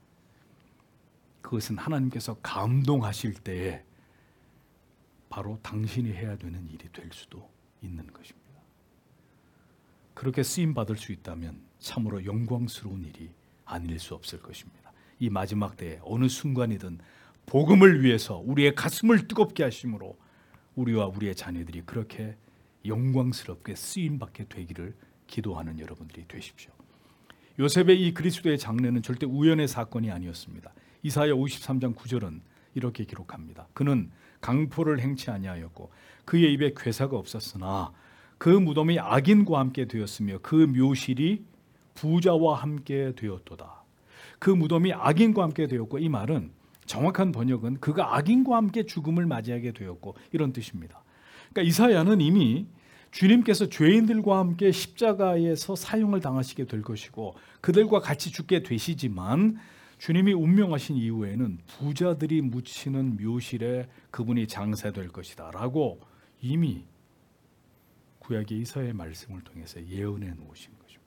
A: 그것은 하나님께서 감동하실 때에 바로 당신이 해야 되는 일이 될 수도 있는 것입니다. 그렇게 쓰임받을 수 있다면 참으로 영광스러운 일이 아닐 수 없을 것입니다. 이 마지막 때에 어느 순간이든 복음을 위해서 우리의 가슴을 뜨겁게 하심으로 우리와 우리의 자녀들이 그렇게 영광스럽게 쓰임받게 되기를 기도하는 여러분들이 되십시오. 요셉의 이 그리스도의 장례는 절대 우연의 사건이 아니었습니다. 이사야 오십삼 장 구 절은 이렇게 기록합니다. 그는 강포를 행치 아니하였고 그의 입에 괴사가 없었으나 그 무덤이 악인과 함께 되었으며 그 묘실이 부자와 함께 되었도다. 그 무덤이 악인과 함께 되었고, 이 말은 정확한 번역은 그가 악인과 함께 죽음을 맞이하게 되었고 이런 뜻입니다. 그러니까 이사야는 이미 주님께서 죄인들과 함께 십자가에서 사형을 당하시게 될 것이고 그들과 같이 죽게 되시지만, 주님이 운명하신 이후에는 부자들이 묻히는 묘실에 그분이 장사될 것이다 라고 이미 구약의 이사야의 말씀을 통해서 예언해 놓으신 것입니다.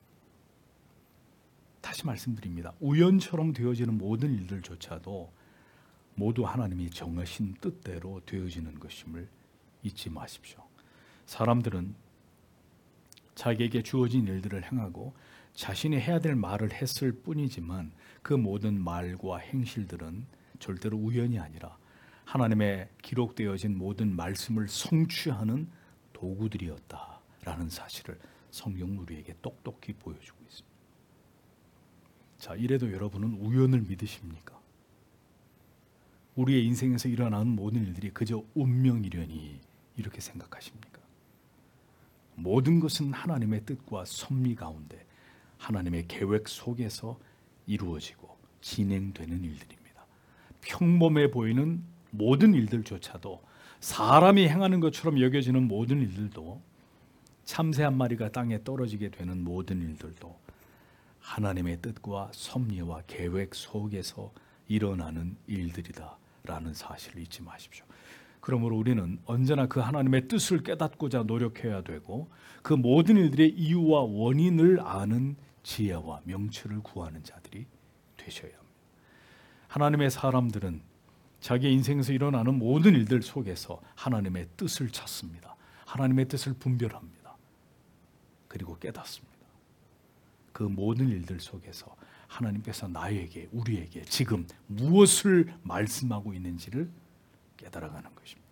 A: 다시 말씀드립니다. 우연처럼 되어지는 모든 일들조차도 모두 하나님이 정하신 뜻대로 되어지는 것임을 잊지 마십시오. 사람들은 자기에게 주어진 일들을 행하고 자신이 해야 될 말을 했을 뿐이지만 그 모든 말과 행실들은 절대로 우연이 아니라 하나님의 기록되어진 모든 말씀을 성취하는 도구들이었다라는 사실을 성경은 우리에게 똑똑히 보여주고 있습니다. 자, 이래도 여러분은 우연을 믿으십니까? 우리의 인생에서 일어나는 모든 일들이 그저 운명이려니 이렇게 생각하십니까? 모든 것은 하나님의 뜻과 섭리 가운데 하나님의 계획 속에서 이루어지고 진행되는 일들입니다. 평범해 보이는 모든 일들조차도, 사람이 행하는 것처럼 여겨지는 모든 일들도, 참새 한 마리가 땅에 떨어지게 되는 모든 일들도 하나님의 뜻과 섭리와 계획 속에서 일어나는 일들이다라는 사실을 잊지 마십시오. 그러므로 우리는 언제나 그 하나님의 뜻을 깨닫고자 노력해야 되고, 그 모든 일들의 이유와 원인을 아는 지혜와 명철을 구하는 자들이 되셔야 합니다. 하나님의 사람들은 자기 인생에서 일어나는 모든 일들 속에서 하나님의 뜻을 찾습니다. 하나님의 뜻을 분별합니다. 그리고 깨닫습니다. 그 모든 일들 속에서 하나님께서 나에게, 우리에게 지금 무엇을 말씀하고 있는지를 깨달아가는 것입니다.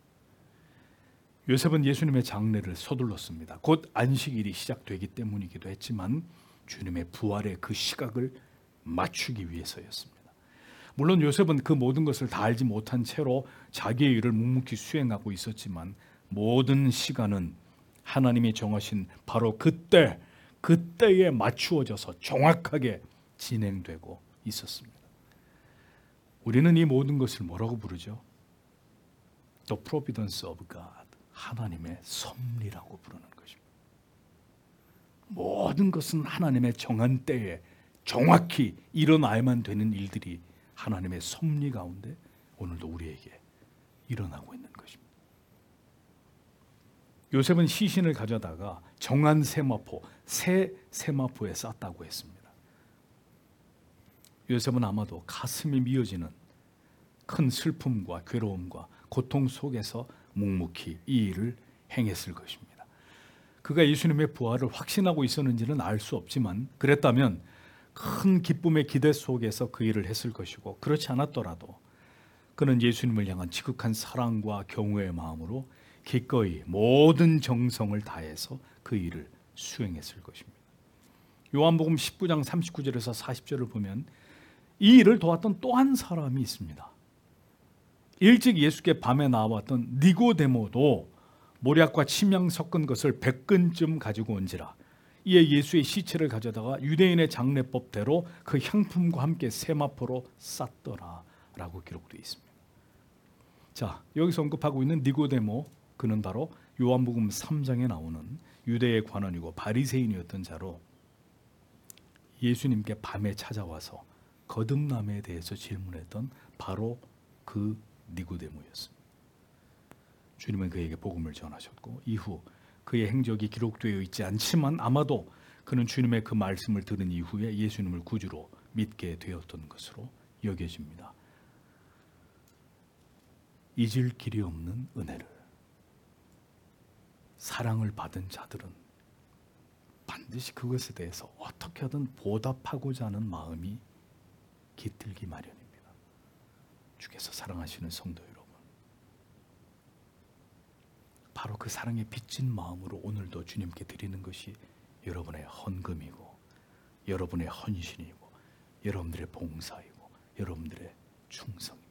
A: 요셉은 예수님의 장례를 서둘렀습니다. 곧 안식일이 시작되기 때문이기도 했지만 주님의 부활의 그 시각을 맞추기 위해서였습니다. 물론 요셉은 그 모든 것을 다 알지 못한 채로 자기의 일을 묵묵히 수행하고 있었지만 모든 시간은 하나님이 정하신 바로 그때, 그때에 맞추어져서 정확하게 진행되고 있었습니다. 우리는 이 모든 것을 뭐라고 부르죠? The providence of God, 하나님의 섭리라고 부르는 것입니다. 모든 것은 하나님의 정한 때에 정확히 일어나야만 되는 일들이 하나님의 섭리 가운데 오늘도 우리에게 일어나고 있는 것입니다. 요셉은 시신을 가져다가 정한 세마포, 새 세마포에 쌌다고 했습니다. 요셉은 아마도 가슴이 미어지는 큰 슬픔과 괴로움과 고통 속에서 묵묵히 이 일을 행했을 것입니다. 그가 예수님의 부활을 확신하고 있었는지는 알 수 없지만 그랬다면 큰 기쁨의 기대 속에서 그 일을 했을 것이고, 그렇지 않았더라도 그는 예수님을 향한 지극한 사랑과 경외의 마음으로 기꺼이 모든 정성을 다해서 그 일을 수행했을 것입니다. 요한복음 십구 장 삼십구 절에서 사십 절을 보면 이 일을 도왔던 또 한 사람이 있습니다. 일찍 예수께 밤에 나왔던 니고데모도 모략과 침향 섞은 것을 백 근쯤 가지고 온지라. 이에 예수의 시체를 가져다가 유대인의 장례법대로 그 향품과 함께 세마포로 쌌더라 라고 기록되어 있습니다. 자, 여기서 언급하고 있는 니고데모, 그는 바로 요한복음 삼 장에 나오는 유대의 관원이고 바리새인이었던 자로 예수님께 밤에 찾아와서 거듭남에 대해서 질문했던 바로 그 니고데모였습니다. 주님은 그에게 복음을 전하셨고 이후 그의 행적이 기록되어 있지 않지만 아마도 그는 주님의 그 말씀을 들은 이후에 예수님을 구주로 믿게 되었던 것으로 여겨집니다. 잊을 길이 없는 은혜를, 사랑을 받은 자들은 반드시 그것에 대해서 어떻게든 보답하고자 하는 마음이 깃들기 마련입니다. 주께서 사랑하시는 성도 여러분, 바로 그 사랑에 빚진 마음으로 오늘도 주님께 드리는 것이 여러분의 헌금이고 여러분의 헌신이고 여러분들의 봉사이고 여러분들의 충성입니다.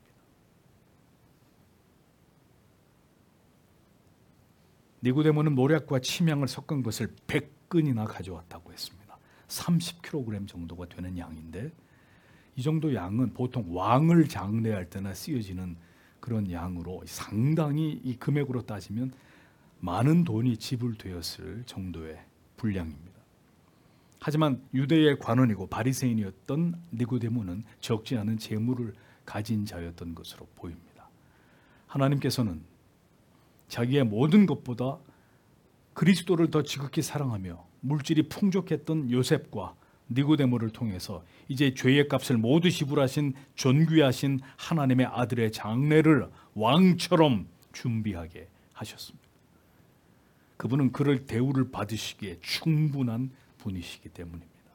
A: 니고데모는 모략과 침향을 섞은 것을 백 근이나 가져왔다고 했습니다. 삼십 킬로그램 정도가 되는 양인데, 이 정도 양은 보통 왕을 장례할 때나 쓰여지는 그런 양으로 상당히 이 금액으로 따지면 많은 돈이 지불되었을 정도의 분량입니다. 하지만 유대의 관원이고 바리새인이었던 니고데모는 적지 않은 재물을 가진 자였던 것으로 보입니다. 하나님께서는 자기의 모든 것보다 그리스도를 더 지극히 사랑하며 물질이 풍족했던 요셉과 니고데모를 통해서 이제 죄의 값을 모두 지불하신 존귀하신 하나님의 아들의 장례를 왕처럼 준비하게 하셨습니다. 그분은 그를 대우를 받으시기에 충분한 분이시기 때문입니다.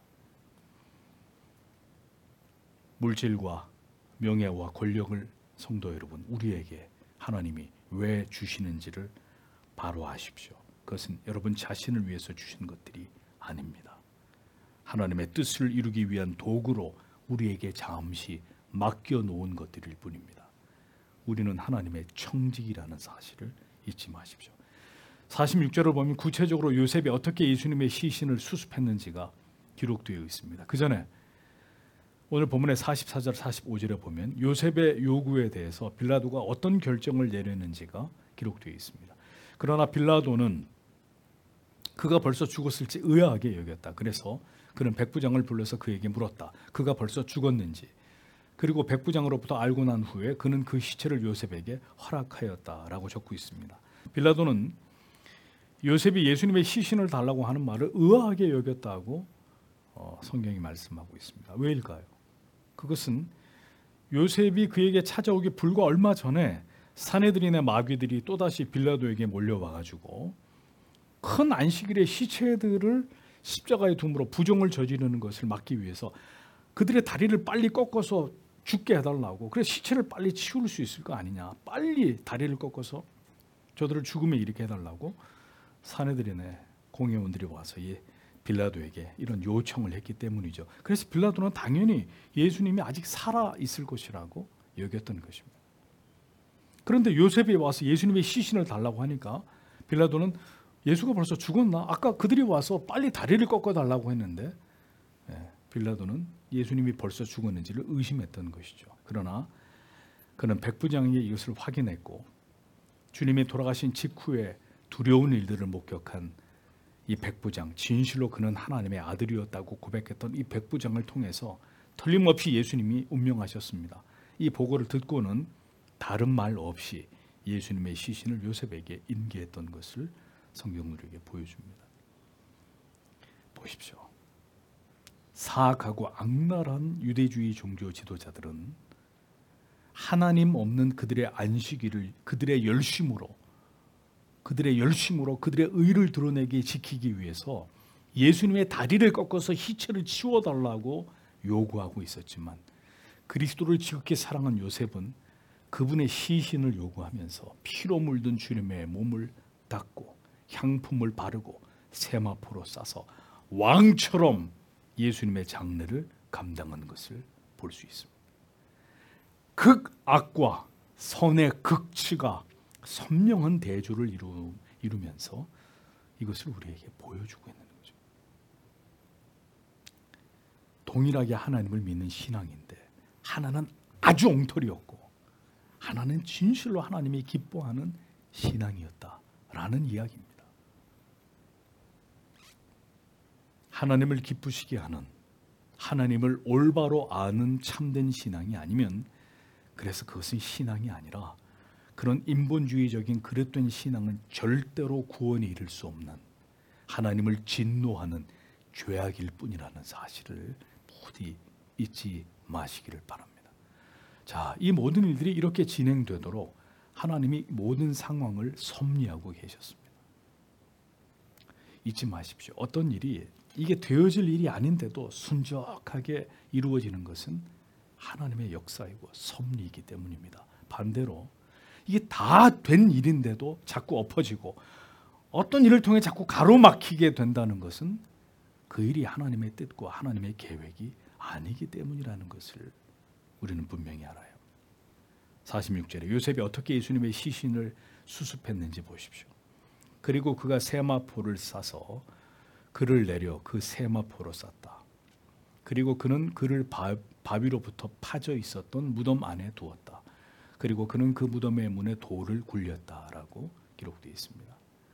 A: 물질과 명예와 권력을 성도 여러분, 우리에게 하나님이 왜 주시는지를 바로 아십시오. 그것은 여러분 자신을 위해서 주신 것들이 아닙니다. 하나님의 뜻을 이루기 위한 도구로 우리에게 잠시 맡겨놓은 것들일 뿐입니다. 우리는 하나님의 청직이라는 사실을 잊지 마십시오. 사십육 절을 보면 구체적으로 요셉이 어떻게 예수님의 시신을 수습했는지가 기록되어 있습니다. 그 전에 오늘 본문의 사십사 절 사십오 절에 보면 요셉의 요구에 대해서 빌라도가 어떤 결정을 내렸는지가 기록되어 있습니다. 그러나 빌라도는 그가 벌써 죽었을지 의아하게 여겼다. 그래서 그는 백부장을 불러서 그에게 물었다. 그가 벌써 죽었는지. 그리고 백부장으로부터 알고 난 후에 그는 그 시체를 요셉에게 허락하였다라고 적고 있습니다. 빌라도는 요셉이 예수님의 시신을 달라고 하는 말을 의아하게 여겼다고 어, 성경이 말씀하고 있습니다. 왜일까요? 그것은 요셉이 그에게 찾아오기 불과 얼마 전에 사내들인의 마귀들이 또다시 빌라도에게 몰려와가지고 큰 안식일의 시체들을 십자가에 둠으로 부정을 저지르는 것을 막기 위해서 그들의 다리를 빨리 꺾어서 죽게 해달라고, 그래서 시체를 빨리 치울 수 있을 거 아니냐, 빨리 다리를 꺾어서 저들을 죽음에 이르게 해달라고 사내들인의 공회원들이 와서 이 빌라도에게 이런 요청을 했기 때문이죠. 그래서 빌라도는 당연히 예수님이 아직 살아 있을 것이라고 여겼던 것입니다. 그런데 요셉이 와서 예수님의 시신을 달라고 하니까 빌라도는 예수가 벌써 죽었나? 아까 그들이 와서 빨리 다리를 꺾어 달라고 했는데 예, 빌라도는 예수님이 벌써 죽었는지를 의심했던 것이죠. 그러나 그는 백부장에게 이것을 확인했고 주님이 돌아가신 직후에 두려운 일들을 목격한 이 백부장, 진실로 그는 하나님의 아들이었다고 고백했던 이 백부장을 통해서 틀림없이 예수님이 운명하셨습니다. 이 보고를 듣고는 다른 말 없이 예수님의 시신을 요셉에게 인계했던 것을 성경은 우리에게 보여줍니다. 보십시오. 사악하고 악랄한 유대주의 종교 지도자들은 하나님 없는 그들의 안식일을 그들의 열심으로 그들의 열심으로 그들의 의를 드러내게 지키기 위해서 예수님의 다리를 꺾어서 시체를 치워달라고 요구하고 있었지만 그리스도를 지극히 사랑한 요셉은 그분의 시신을 요구하면서 피로 물든 주님의 몸을 닦고 향품을 바르고 세마포로 싸서 왕처럼 예수님의 장례를 감당한 것을 볼 수 있습니다. 극악과 선의 극치가 선명한 대조를 이루, 이루면서 이것을 우리에게 보여주고 있는 거죠. 동일하게 하나님을 믿는 신앙인데 하나는 아주 엉터리였고 하나는 진실로 하나님이 기뻐하는 신앙이었다라는 이야기입니다. 하나님을 기쁘시게 하는, 하나님을 올바로 아는 참된 신앙이 아니면 그래서 그것은 신앙이 아니라 그런 인본주의적인 그릇된 신앙은 절대로 구원에 이를 수 없는 하나님을 진노하는 죄악일 뿐이라는 사실을 부디 잊지 마시기를 바랍니다. 자, 이 모든 일들이 이렇게 진행되도록 하나님이 모든 상황을 섭리하고 계셨습니다. 잊지 마십시오. 어떤 일이 이게 되어질 일이 아닌데도 순적하게 이루어지는 것은 하나님의 역사이고 섭리이기 때문입니다. 반대로 이게 다 된 일인데도 자꾸 엎어지고 어떤 일을 통해 자꾸 가로막히게 된다는 것은 그 일이 하나님의 뜻과 하나님의 계획이 아니기 때문이라는 것을 우리는 분명히 알아요. 사십육 절에 요셉이 어떻게 예수님의 시신을 수습했는지 보십시오. 그리고 그가 세마포를 싸서 그를 내려 그 세마포로 쌌다. 그리고 그는 그를 바, 바위로부터 파져 있었던 무덤 안에 두었다. 그리고 그는 그 무덤의 문에 돌을 굴렸다라고 기록되어 있습니다.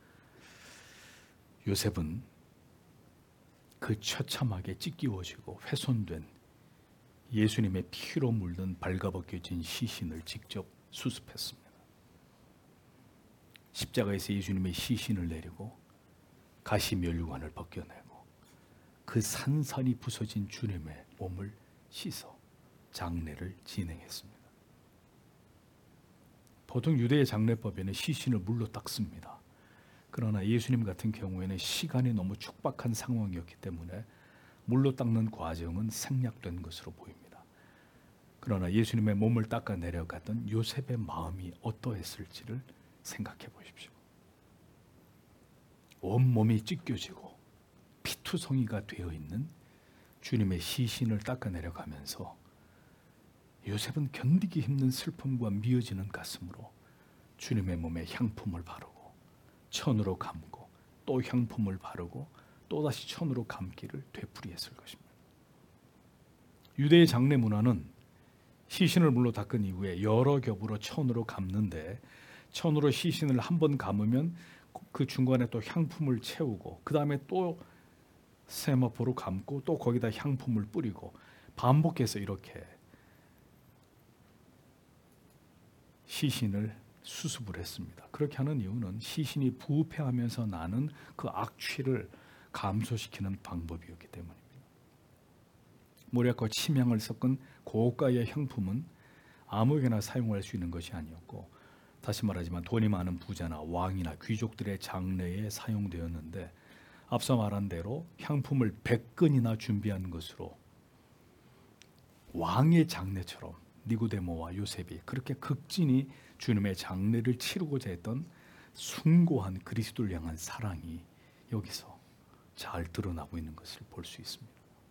A: 요셉은 그 처참하게 찢기워지고 훼손된 예수님의 피로 물든 발가벗겨진 시신을 직접 수습했습니다. 십자가에서 예수님의 시신을 내리고 가시면류관을 벗겨내고 그 산산이 부서진 주님의 몸을 씻어 장례를 진행했습니다. 보통 유대의 장례법에는 시신을 물로 닦습니다. 그러나 예수님 같은 경우에는 시간이 너무 촉박한 상황이었기 때문에 물로 닦는 과정은 생략된 것으로 보입니다. 그러나 예수님의 몸을 닦아 내려갔던 요셉의 마음이 어떠했을지를 생각해 보십시오. 온몸이 찢겨지고 피투성이가 되어 있는 주님의 시신을 닦아 내려가면서 요셉은 견디기 힘든 슬픔과 미어지는 가슴으로 주님의 몸에 향품을 바르고 천으로 감고 또 향품을 바르고 또다시 천으로 감기를 되풀이했을 것입니다. 유대의 장례 문화는 시신을 물로 닦은 이후에 여러 겹으로 천으로 감는데, 천으로 시신을 한 번 감으면 그 중간에 또 향품을 채우고 그 다음에 또 세마포로 감고 또 거기다 향품을 뿌리고 반복해서 이렇게 시신을 수습을 했습니다. 그렇게 하는 이유는 시신이 부패하면서 나는 그 악취를 감소시키는 방법이었기 때문입니다. 모략과 침향을 섞은 고가의 향품은 아무에게나 사용할 수 있는 것이 아니었고, 다시 말하지만 돈이 많은 부자나 왕이나 귀족들의 장례에 사용되었는데, 앞서 말한 대로 향품을 백 근이나 준비한 것으로 왕의 장례처럼 니고데모와 요셉이 그렇게 극진히 주님의 장례를 치르고자 했던 숭고한 그리스도를 향한 사랑이 여기서 잘 드러나고 있는 것을 볼 수 있습니다.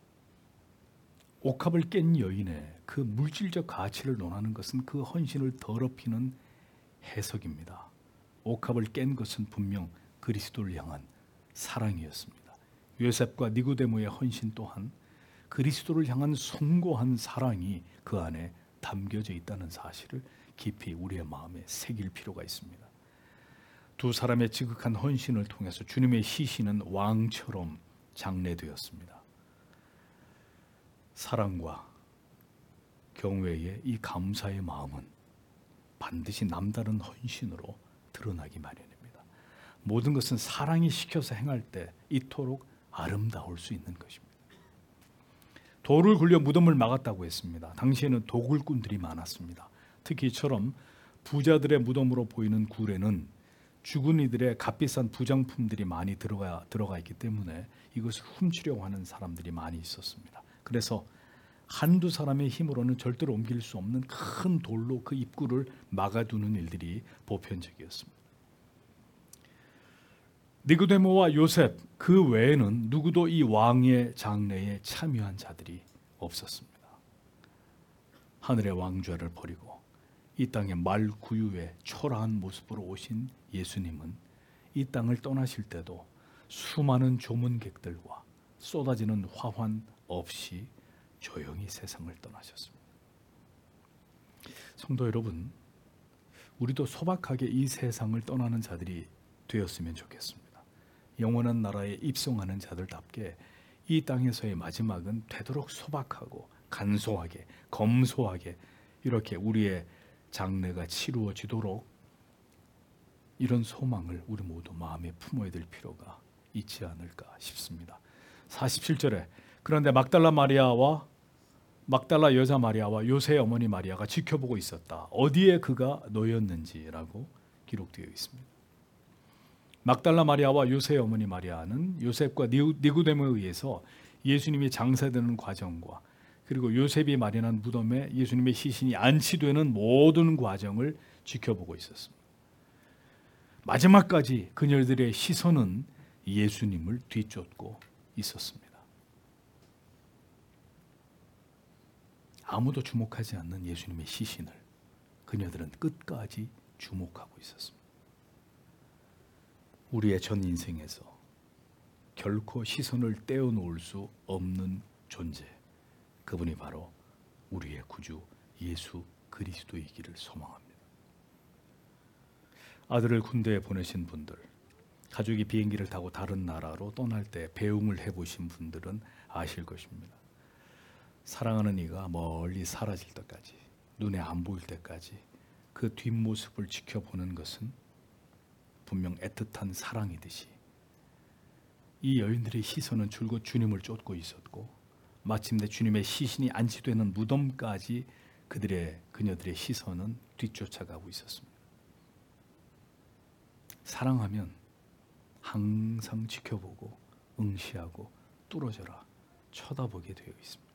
A: 옥합을 깬 여인의 그 물질적 가치를 논하는 것은 그 헌신을 더럽히는 해석입니다. 옥합을 깬 것은 분명 그리스도를 향한 사랑이었습니다. 요셉과 니고데모의 헌신 또한 그리스도를 향한 숭고한 사랑이 그 안에 담겨져 있다는 사실을 깊이 우리의 마음에 새길 필요가 있습니다. 두 사람의 지극한 헌신을 통해서 주님의 시신은 왕처럼 장례되었습니다. 사랑과 경외의 이 감사의 마음은 반드시 남다른 헌신으로 드러나기 마련입니다. 모든 것은 사랑이 시켜서 행할 때 이토록 아름다울 수 있는 것입니다. 돌을 굴려 무덤을 막았다고 했습니다. 당시에는 도굴꾼들이 많았습니다. 특히 이처럼 부자들의 무덤으로 보이는 굴에는 죽은 이들의 값비싼 부장품들이 많이 들어가, 들어가 있기 때문에 이것을 훔치려고 하는 사람들이 많이 있었습니다. 그래서 한두 사람의 힘으로는 절대로 옮길 수 없는 큰 돌로 그 입구를 막아두는 일들이 보편적이었습니다. 니고데모와 요셉 그 외에는 누구도 이 왕의 장례에 참여한 자들이 없었습니다. 하늘의 왕좌를 버리고 이 땅의 말구유의 초라한 모습으로 오신 예수님은 이 땅을 떠나실 때도 수많은 조문객들과 쏟아지는 화환 없이 조용히 세상을 떠나셨습니다. 성도 여러분, 우리도 소박하게 이 세상을 떠나는 자들이 되었으면 좋겠습니다. 영원한 나라에 입성하는 자들답게 이 땅에서의 마지막은 되도록 소박하고 간소하게, 검소하게 이렇게 우리의 장례가 치루어지도록 이런 소망을 우리 모두 마음에 품어야 될 필요가 있지 않을까 싶습니다. 사십칠 절에 그런데 막달라 마리아와 막달라 여자 마리아와 요새의 어머니 마리아가 지켜보고 있었다. 어디에 그가 놓였는지라고 기록되어 있습니다. 막달라 마리아와 요새의 어머니 마리아는 요셉과 니고데모에 의해서 예수님이 장사되는 과정과 그리고 요셉이 마련한 무덤에 예수님의 시신이 안치되는 모든 과정을 지켜보고 있었습니다. 마지막까지 그녀들의 시선은 예수님을 뒤쫓고 있었습니다. 아무도 주목하지 않는 예수님의 시신을 그녀들은 끝까지 주목하고 있었습니다. 우리의 전 인생에서 결코 시선을 떼어놓을 수 없는 존재, 그분이 바로 우리의 구주 예수 그리스도이기를 소망합니다. 아들을 군대에 보내신 분들, 가족이 비행기를 타고 다른 나라로 떠날 때 배웅을 해보신 분들은 아실 것입니다. 사랑하는 이가 멀리 사라질 때까지, 눈에 안 보일 때까지 그 뒷모습을 지켜보는 것은 분명 애틋한 사랑이듯이 이 여인들의 시선은 줄곧 주님을 쫓고 있었고, 마침내 주님의 시신이 안치되는 무덤까지 그들의 그녀들의 시선은 뒤쫓아가고 있었습니다. 사랑하면 항상 지켜보고 응시하고 뚫어져라 쳐다보게 되어 있습니다.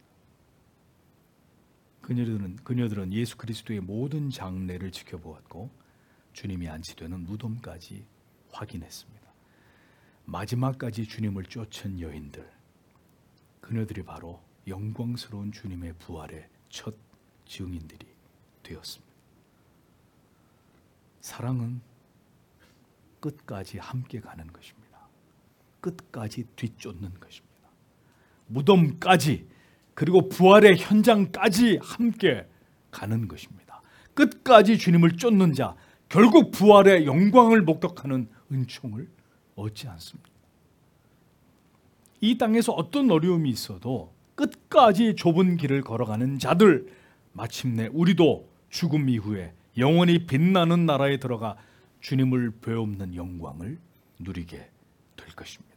A: 그녀들은, 그녀들은 예수 그리스도의 모든 장례를 지켜보았고 주님이 안치되는 무덤까지 확인했습니다. 마지막까지 주님을 쫓은 여인들, 그녀들이 바로 영광스러운 주님의 부활의 첫 증인들이 되었습니다. 사랑은 끝까지 함께 가는 것입니다. 끝까지 뒤쫓는 것입니다. 무덤까지, 그리고 부활의 현장까지 함께 가는 것입니다. 끝까지 주님을 쫓는 자, 결국 부활의 영광을 목격하는 은총을 얻지 않습니다. 이 땅에서 어떤 어려움이 있어도 끝까지 좁은 길을 걸어가는 자들, 마침내 우리도 죽음 이후에 영원히 빛나는 나라에 들어가 주님을 배움는 영광을 누리게 될 것입니다.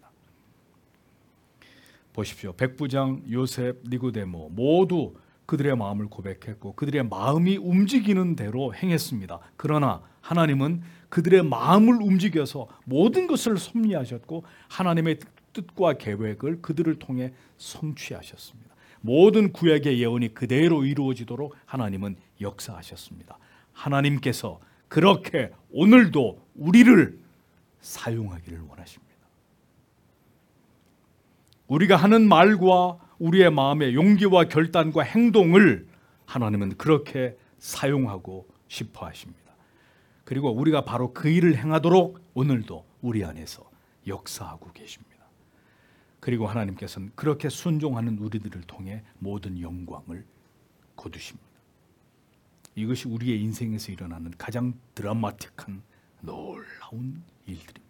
A: 보십시오. 백부장, 요셉, 니고데모 모두 그들의 마음을 고백했고 그들의 마음이 움직이는 대로 행했습니다. 그러나 하나님은 그들의 마음을 움직여서 모든 것을 섭리하셨고 하나님의 뜻과 계획을 그들을 통해 성취하셨습니다. 모든 구약의 예언이 그대로 이루어지도록 하나님은 역사하셨습니다. 하나님께서 그렇게 오늘도 우리를 사용하기를 원하십니다. 우리가 하는 말과 우리의 마음의 용기와 결단과 행동을 하나님은 그렇게 사용하고 싶어 하십니다. 그리고 우리가 바로 그 일을 행하도록 오늘도 우리 안에서 역사하고 계십니다. 그리고 하나님께서는 그렇게 순종하는 우리들을 통해 모든 영광을 거두십니다. 이것이 우리의 인생에서 일어나는 가장 드라마틱한 놀라운 일들입니다.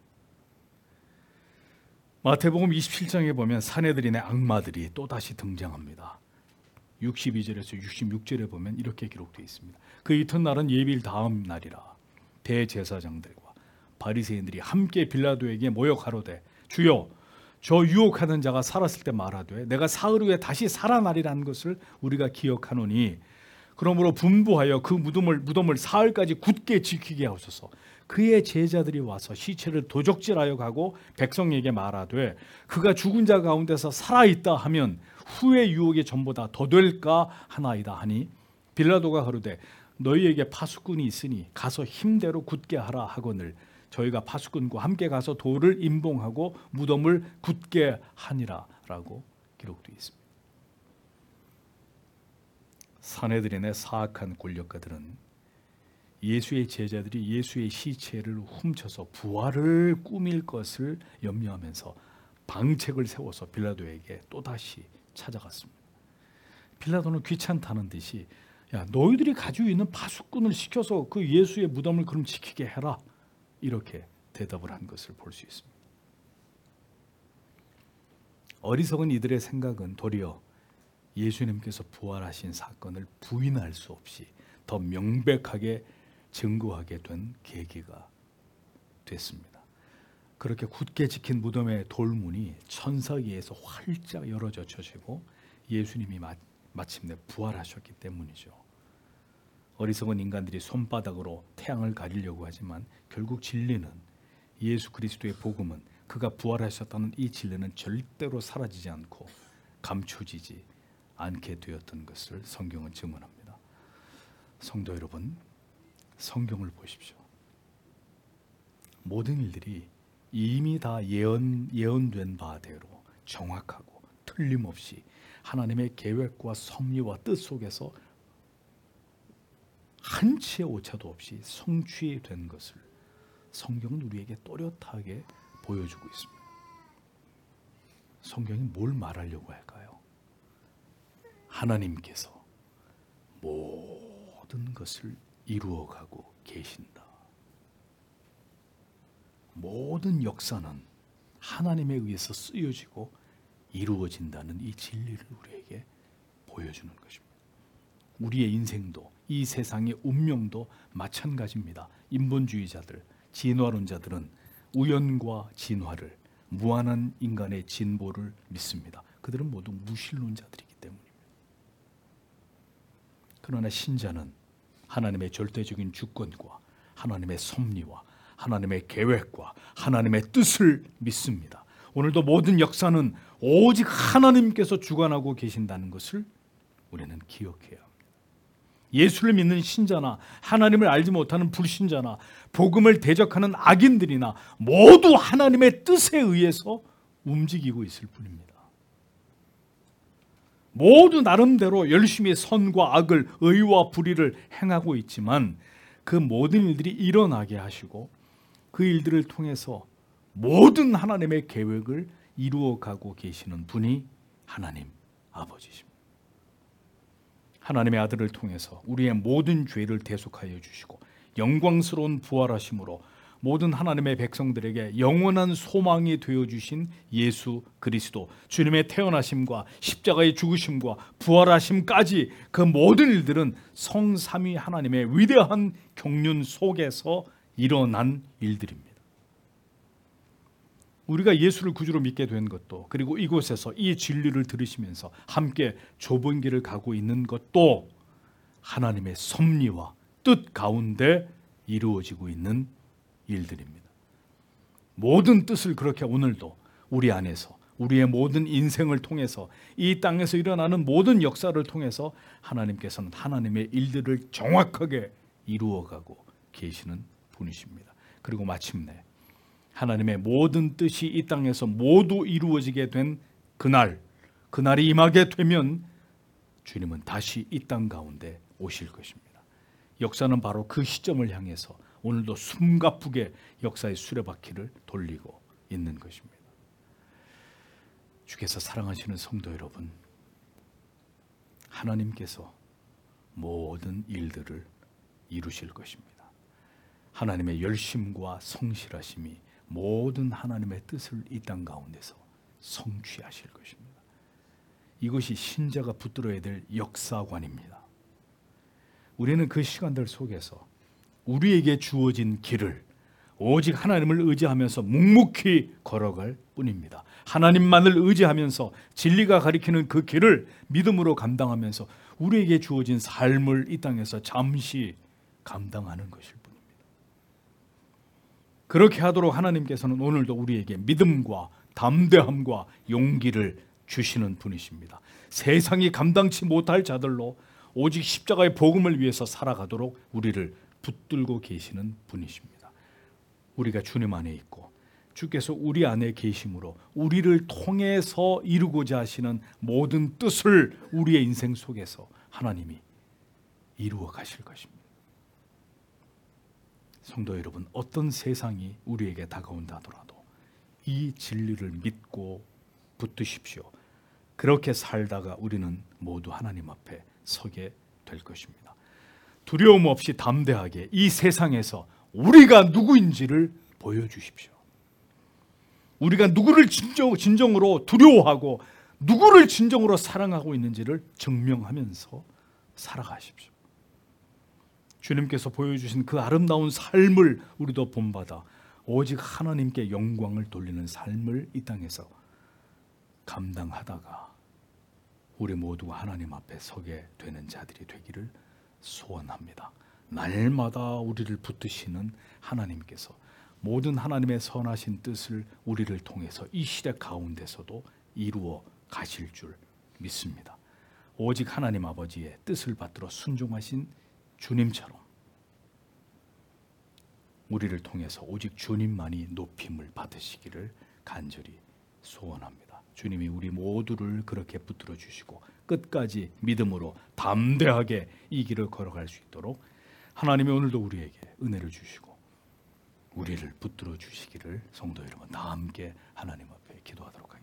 A: 마태복음 이십칠 장에 보면 사내들인의 악마들이 또다시 등장합니다. 육십이 절에서 육십육 절에 보면 이렇게 기록되어 있습니다. 그 이튿날은 예비일 다음 날이라 대제사장들과 바리새인들이 함께 빌라도에게 모여 가로되 주여 저 유혹하는 자가 살았을 때 말하되 내가 사흘 후에 다시 살아나리라는 것을 우리가 기억하노니 그러므로 분부하여 그 무덤을, 무덤을 사흘까지 굳게 지키게 하소서. 그의 제자들이 와서 시체를 도적질하여 가고 백성에게 말하되 그가 죽은 자 가운데서 살아있다 하면 후의 유혹이 전보다 더 될까 하나이다 하니 빌라도가 가로되 너희에게 파수꾼이 있으니 가서 힘대로 굳게 하라 하거늘 저희가 파수꾼과 함께 가서 돌을 임봉하고 무덤을 굳게 하니라 라고 기록되어 있습니다. 사내들인의 사악한 권력가들은 예수의 제자들이 예수의 시체를 훔쳐서 부활을 꾸밀 것을 염려하면서 방책을 세워서 빌라도에게 또다시 찾아갔습니다. 빌라도는 귀찮다는 듯이 야 너희들이 가지고 있는 파수꾼을 시켜서 그 예수의 무덤을 그럼 지키게 해라 이렇게 대답을 한 것을 볼 수 있습니다. 어리석은 이들의 생각은 도리어 예수님께서 부활하신 사건을 부인할 수 없이 더 명백하게 증거하게 된 계기가 됐습니다. 그렇게 굳게 지킨 무덤의 돌문이 천사에 의해서 활짝 열어져 져지고 예수님이 마, 마침내 부활하셨기 때문이죠. 어리석은 인간들이 손바닥으로 태양을 가리려고 하지만 결국 진리는 예수 그리스도의 복음은 그가 부활하셨다는 이 진리는 절대로 사라지지 않고 감춰지지 않게 되었던 것을 성경은 증언합니다. 성도 여러분, 성경을 보십시오. 모든 일들이 이미 다 예언, 예언된 바대로 정확하고 틀림없이 하나님의 계획과 섭리와 뜻 속에서 한치의 오차도 없이 성취된 것을 성경은 우리에게 또렷하게 보여주고 있습니다. 성경이 뭘 말하려고 할까요? 하나님께서 모든 것을 이루어가고 계신다. 모든 역사는 하나님에 의해서 쓰여지고 이루어진다는 이 진리를 우리에게 보여주는 것입니다. 우리의 인생도 이 세상의 운명도 마찬가지입니다. 인본주의자들, 진화론자들은 우연과 진화를, 무한한 인간의 진보를 믿습니다. 그들은 모두 무신론자들이기 때문입니다. 그러나 신자는 하나님의 절대적인 주권과 하나님의 섭리와 하나님의 계획과 하나님의 뜻을 믿습니다. 오늘도 모든 역사는 오직 하나님께서 주관하고 계신다는 것을 우리는 기억해야 합니다. 예수를 믿는 신자나 하나님을 알지 못하는 불신자나 복음을 대적하는 악인들이나 모두 하나님의 뜻에 의해서 움직이고 있을 뿐입니다. 모두 나름대로 열심히 선과 악을, 의와 불의를 행하고 있지만 그 모든 일들이 일어나게 하시고 그 일들을 통해서 모든 하나님의 계획을 이루어가고 계시는 분이 하나님 아버지십니다. 하나님의 아들을 통해서 우리의 모든 죄를 대속하여 주시고 영광스러운 부활하심으로 모든 하나님의 백성들에게 영원한 소망이 되어주신 예수 그리스도, 주님의 태어나심과 십자가의 죽으심과 부활하심까지 그 모든 일들은 성삼위 하나님의 위대한 경륜 속에서 일어난 일들입니다. 우리가 예수를 구주로 믿게 된 것도, 그리고 이곳에서 이 진리를 들으시면서 함께 좁은 길을 가고 있는 것도 하나님의 섭리와 뜻 가운데 이루어지고 있는 일들입니다. 모든 뜻을 그렇게 오늘도 우리 안에서, 우리의 모든 인생을 통해서, 이 땅에서 일어나는 모든 역사를 통해서 하나님께서는 하나님의 일들을 정확하게 이루어가고 계시는 분이십니다. 그리고 마침내 하나님의 모든 뜻이 이 땅에서 모두 이루어지게 된 그날, 그날이 임하게 되면 주님은 다시 이 땅 가운데 오실 것입니다. 역사는 바로 그 시점을 향해서 오늘도 숨가쁘게 역사의 수레바퀴를 돌리고 있는 것입니다. 주께서 사랑하시는 성도 여러분, 하나님께서 모든 일들을 이루실 것입니다. 하나님의 열심과 성실하심이 모든 하나님의 뜻을 이 땅 가운데서 성취하실 것입니다. 이것이 신자가 붙들어야 될 역사관입니다. 우리는 그 시간들 속에서 우리에게 주어진 길을 오직 하나님을 의지하면서 묵묵히 걸어갈 뿐입니다. 하나님만을 의지하면서 진리가 가리키는 그 길을 믿음으로 감당하면서 우리에게 주어진 삶을 이 땅에서 잠시 감당하는 것일 뿐입니다. 그렇게 하도록 하나님께서는 오늘도 우리에게 믿음과 담대함과 용기를 주시는 분이십니다. 세상이 감당치 못할 자들로 오직 십자가의 복음을 위해서 살아가도록 우리를 붙들고 계시는 분이십니다. 우리가 주님 안에 있고 주께서 우리 안에 계심으로 우리를 통해서 이루고자 하시는 모든 뜻을 우리의 인생 속에서 하나님이 이루어 가실 것입니다. 성도 여러분, 어떤 세상이 우리에게 다가온다 하더라도 이 진리를 믿고 붙드십시오. 그렇게 살다가 우리는 모두 하나님 앞에 서게 될 것입니다. 두려움 없이 담대하게 이 세상에서 우리가 누구인지를 보여주십시오. 우리가 누구를 진정, 진정으로 두려워하고 누구를 진정으로 사랑하고 있는지를 증명하면서 살아가십시오. 주님께서 보여주신 그 아름다운 삶을 우리도 본받아 오직 하나님께 영광을 돌리는 삶을 이 땅에서 감당하다가 우리 모두가 하나님 앞에 서게 되는 자들이 되기를 소원합니다. 날마다 우리를 붙드시는 하나님께서 모든 하나님의 선하신 뜻을 우리를 통해서 이 시대 가운데서도 이루어 가실 줄 믿습니다. 오직 하나님 아버지의 뜻을 받들어 순종하신 주님처럼 우리를 통해서 오직 주님만이 높임을 받으시기를 간절히 소원합니다. 주님이 우리 모두를 그렇게 붙들어 주시고 끝까지 믿음으로 담대하게 이 길을 걸어갈 수 있도록 하나님이 오늘도 우리에게 은혜를 주시고 우리를 붙들어 주시기를 성도 여러분 다 함께 하나님 앞에 기도하도록 하겠습니다.